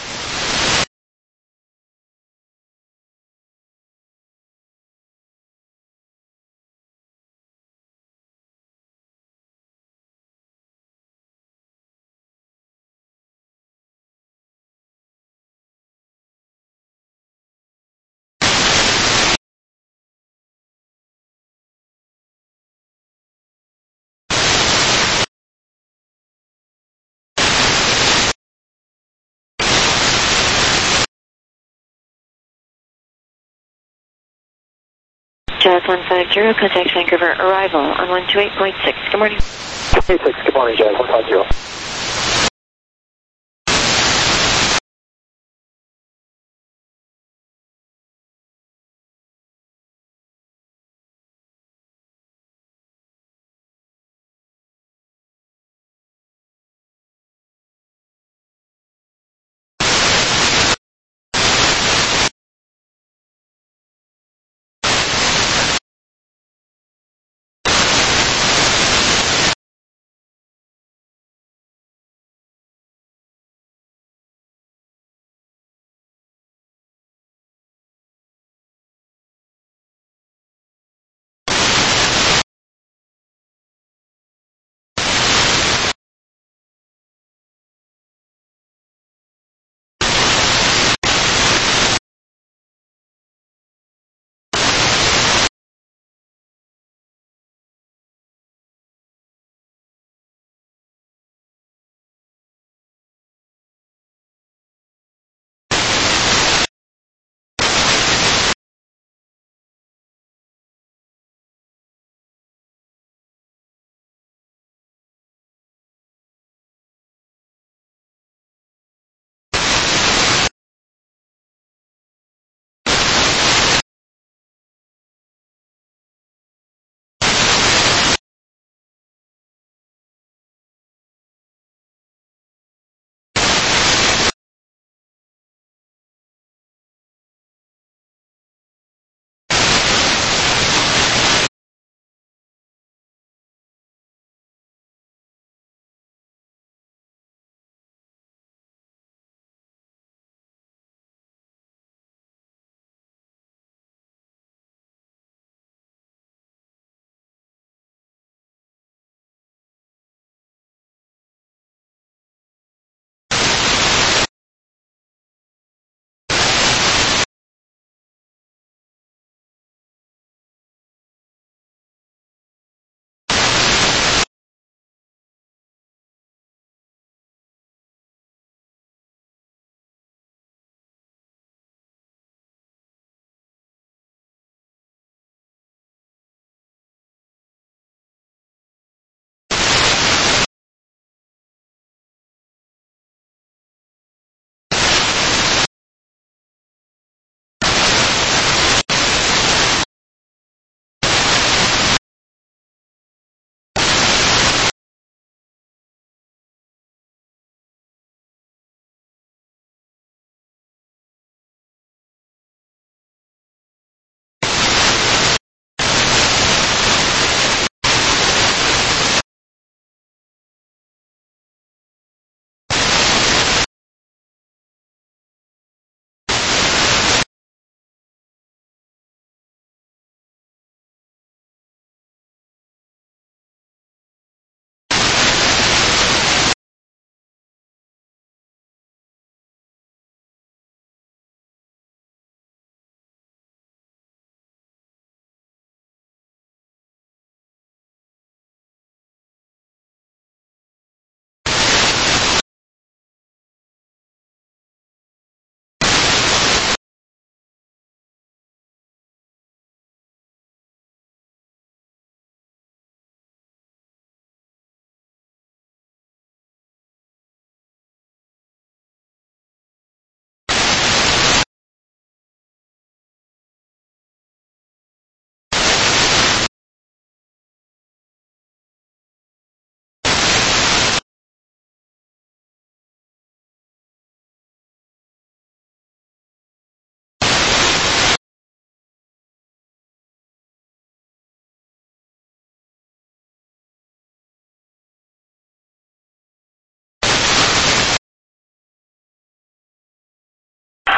Jazz one five zero, contact Vancouver, arrival on one two eight point six. Good morning. eight six, good morning, Jazz one five zero.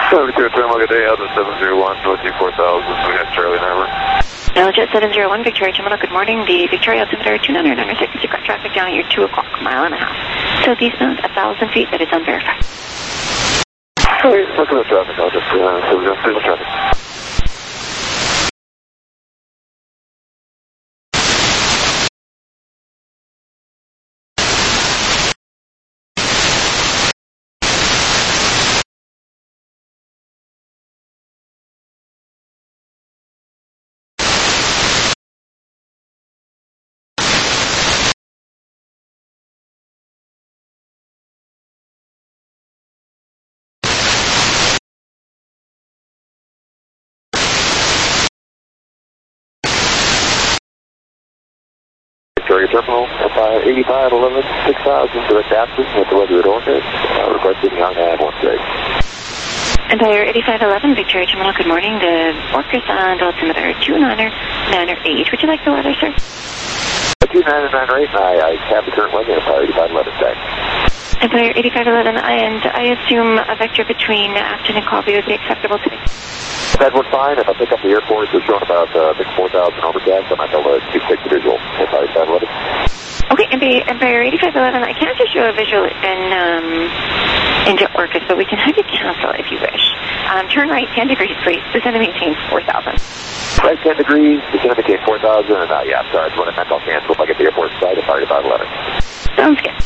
Victoria Terminal, good day, out of seven zero one, Northeast four thousand, we have Charlie Harbor. Aljet seven zero one, Victoria Terminal, good morning. The Victoria altimeter two nine nine six, you've got traffic down at your two o'clock, mile and a half. Southeastbound, one thousand feet, that is unverified. Hey, look at the traffic, I'll just, uh, so we're going to see the traffic. Victoria Terminal, eighty-five eleven six thousand, direct access with the weather at Orchid, uh, requesting on nav one six. Empire eighty-five eleven, Victoria Terminal, good morning. The Orcus on altimeter two nine nine eight. Would you like the weather, sir? two nine nine eight, I, I have the current weather, Empire eighty-five eleven, thanks. Empire eighty-five eleven, and I assume a vector between Afton and Colby would be acceptable today. That would fine. If I pick up the airport, it's showing about uh, four thousand overcast, I might be able to take the visual. Empire eighty-five eleven. Okay, Empire eighty-five eleven, I can't just show a visual in, um, into Orcus, but we can have you cancel if you wish. Um, turn right ten degrees, please. Descend to maintain four thousand. Right ten degrees, descend to maintain four thousand, and uh, yeah, sorry, that's what I meant. I'll cancel if I get the airport side, Empire eighty-five eleven. Sounds good.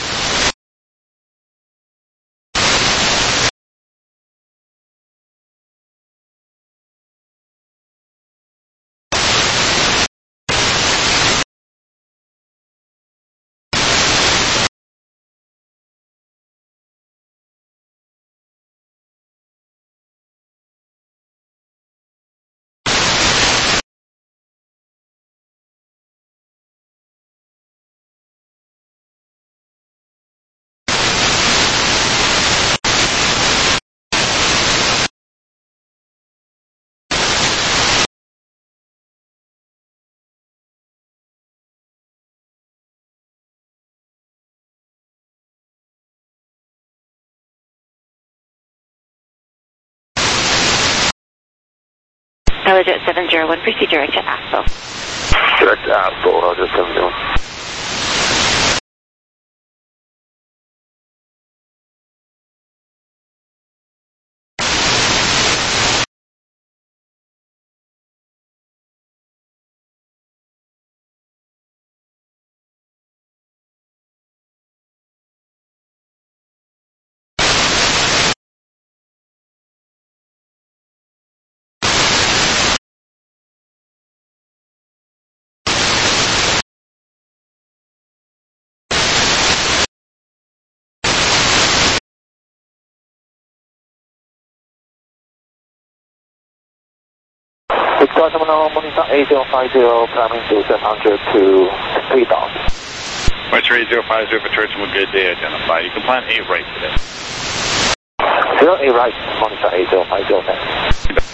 Aljet seven zero one, proceed direct to Asheville. Direct to Asheville, Aljet seven zero one. Victoria Terminal, Monitor eight zero five zero, climbing to seven hundred to three thousand. Monitor eight zero five zero, Victoria Terminal, good day, identify. You can plan eight right today. zero eight right, Monitor eight zero five zero, thanks.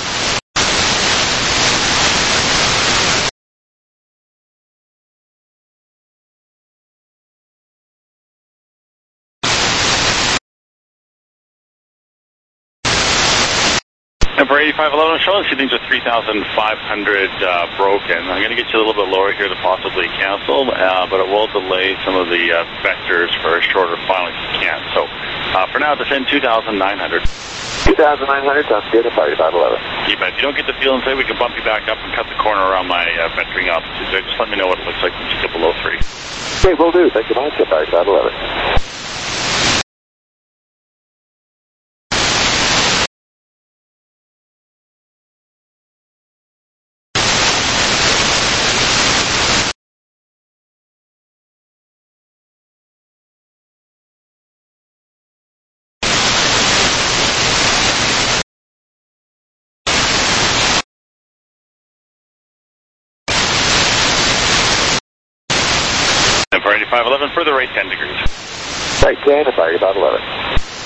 Number eighty-five eleven, showing seatings are three thousand five hundred uh, broken. I'm going to get you a little bit lower here to possibly cancel, uh, but it will delay some of the uh, vectors for a shorter flying if you can. So uh, for now, descend two thousand nine hundred. two thousand nine hundred, sounds good, Empire eighty-five eleven. You bet. If you don't get the feel and say, we can bump you back up and cut the corner around my uh, vectoring altitude there. Just let me know what it looks like when you get below three. Okay, will do. Thank you much, Empire eighty-five eleven. Empire eighty-five eleven, further right ten degrees. Right ten, Empire eighty-five eleven.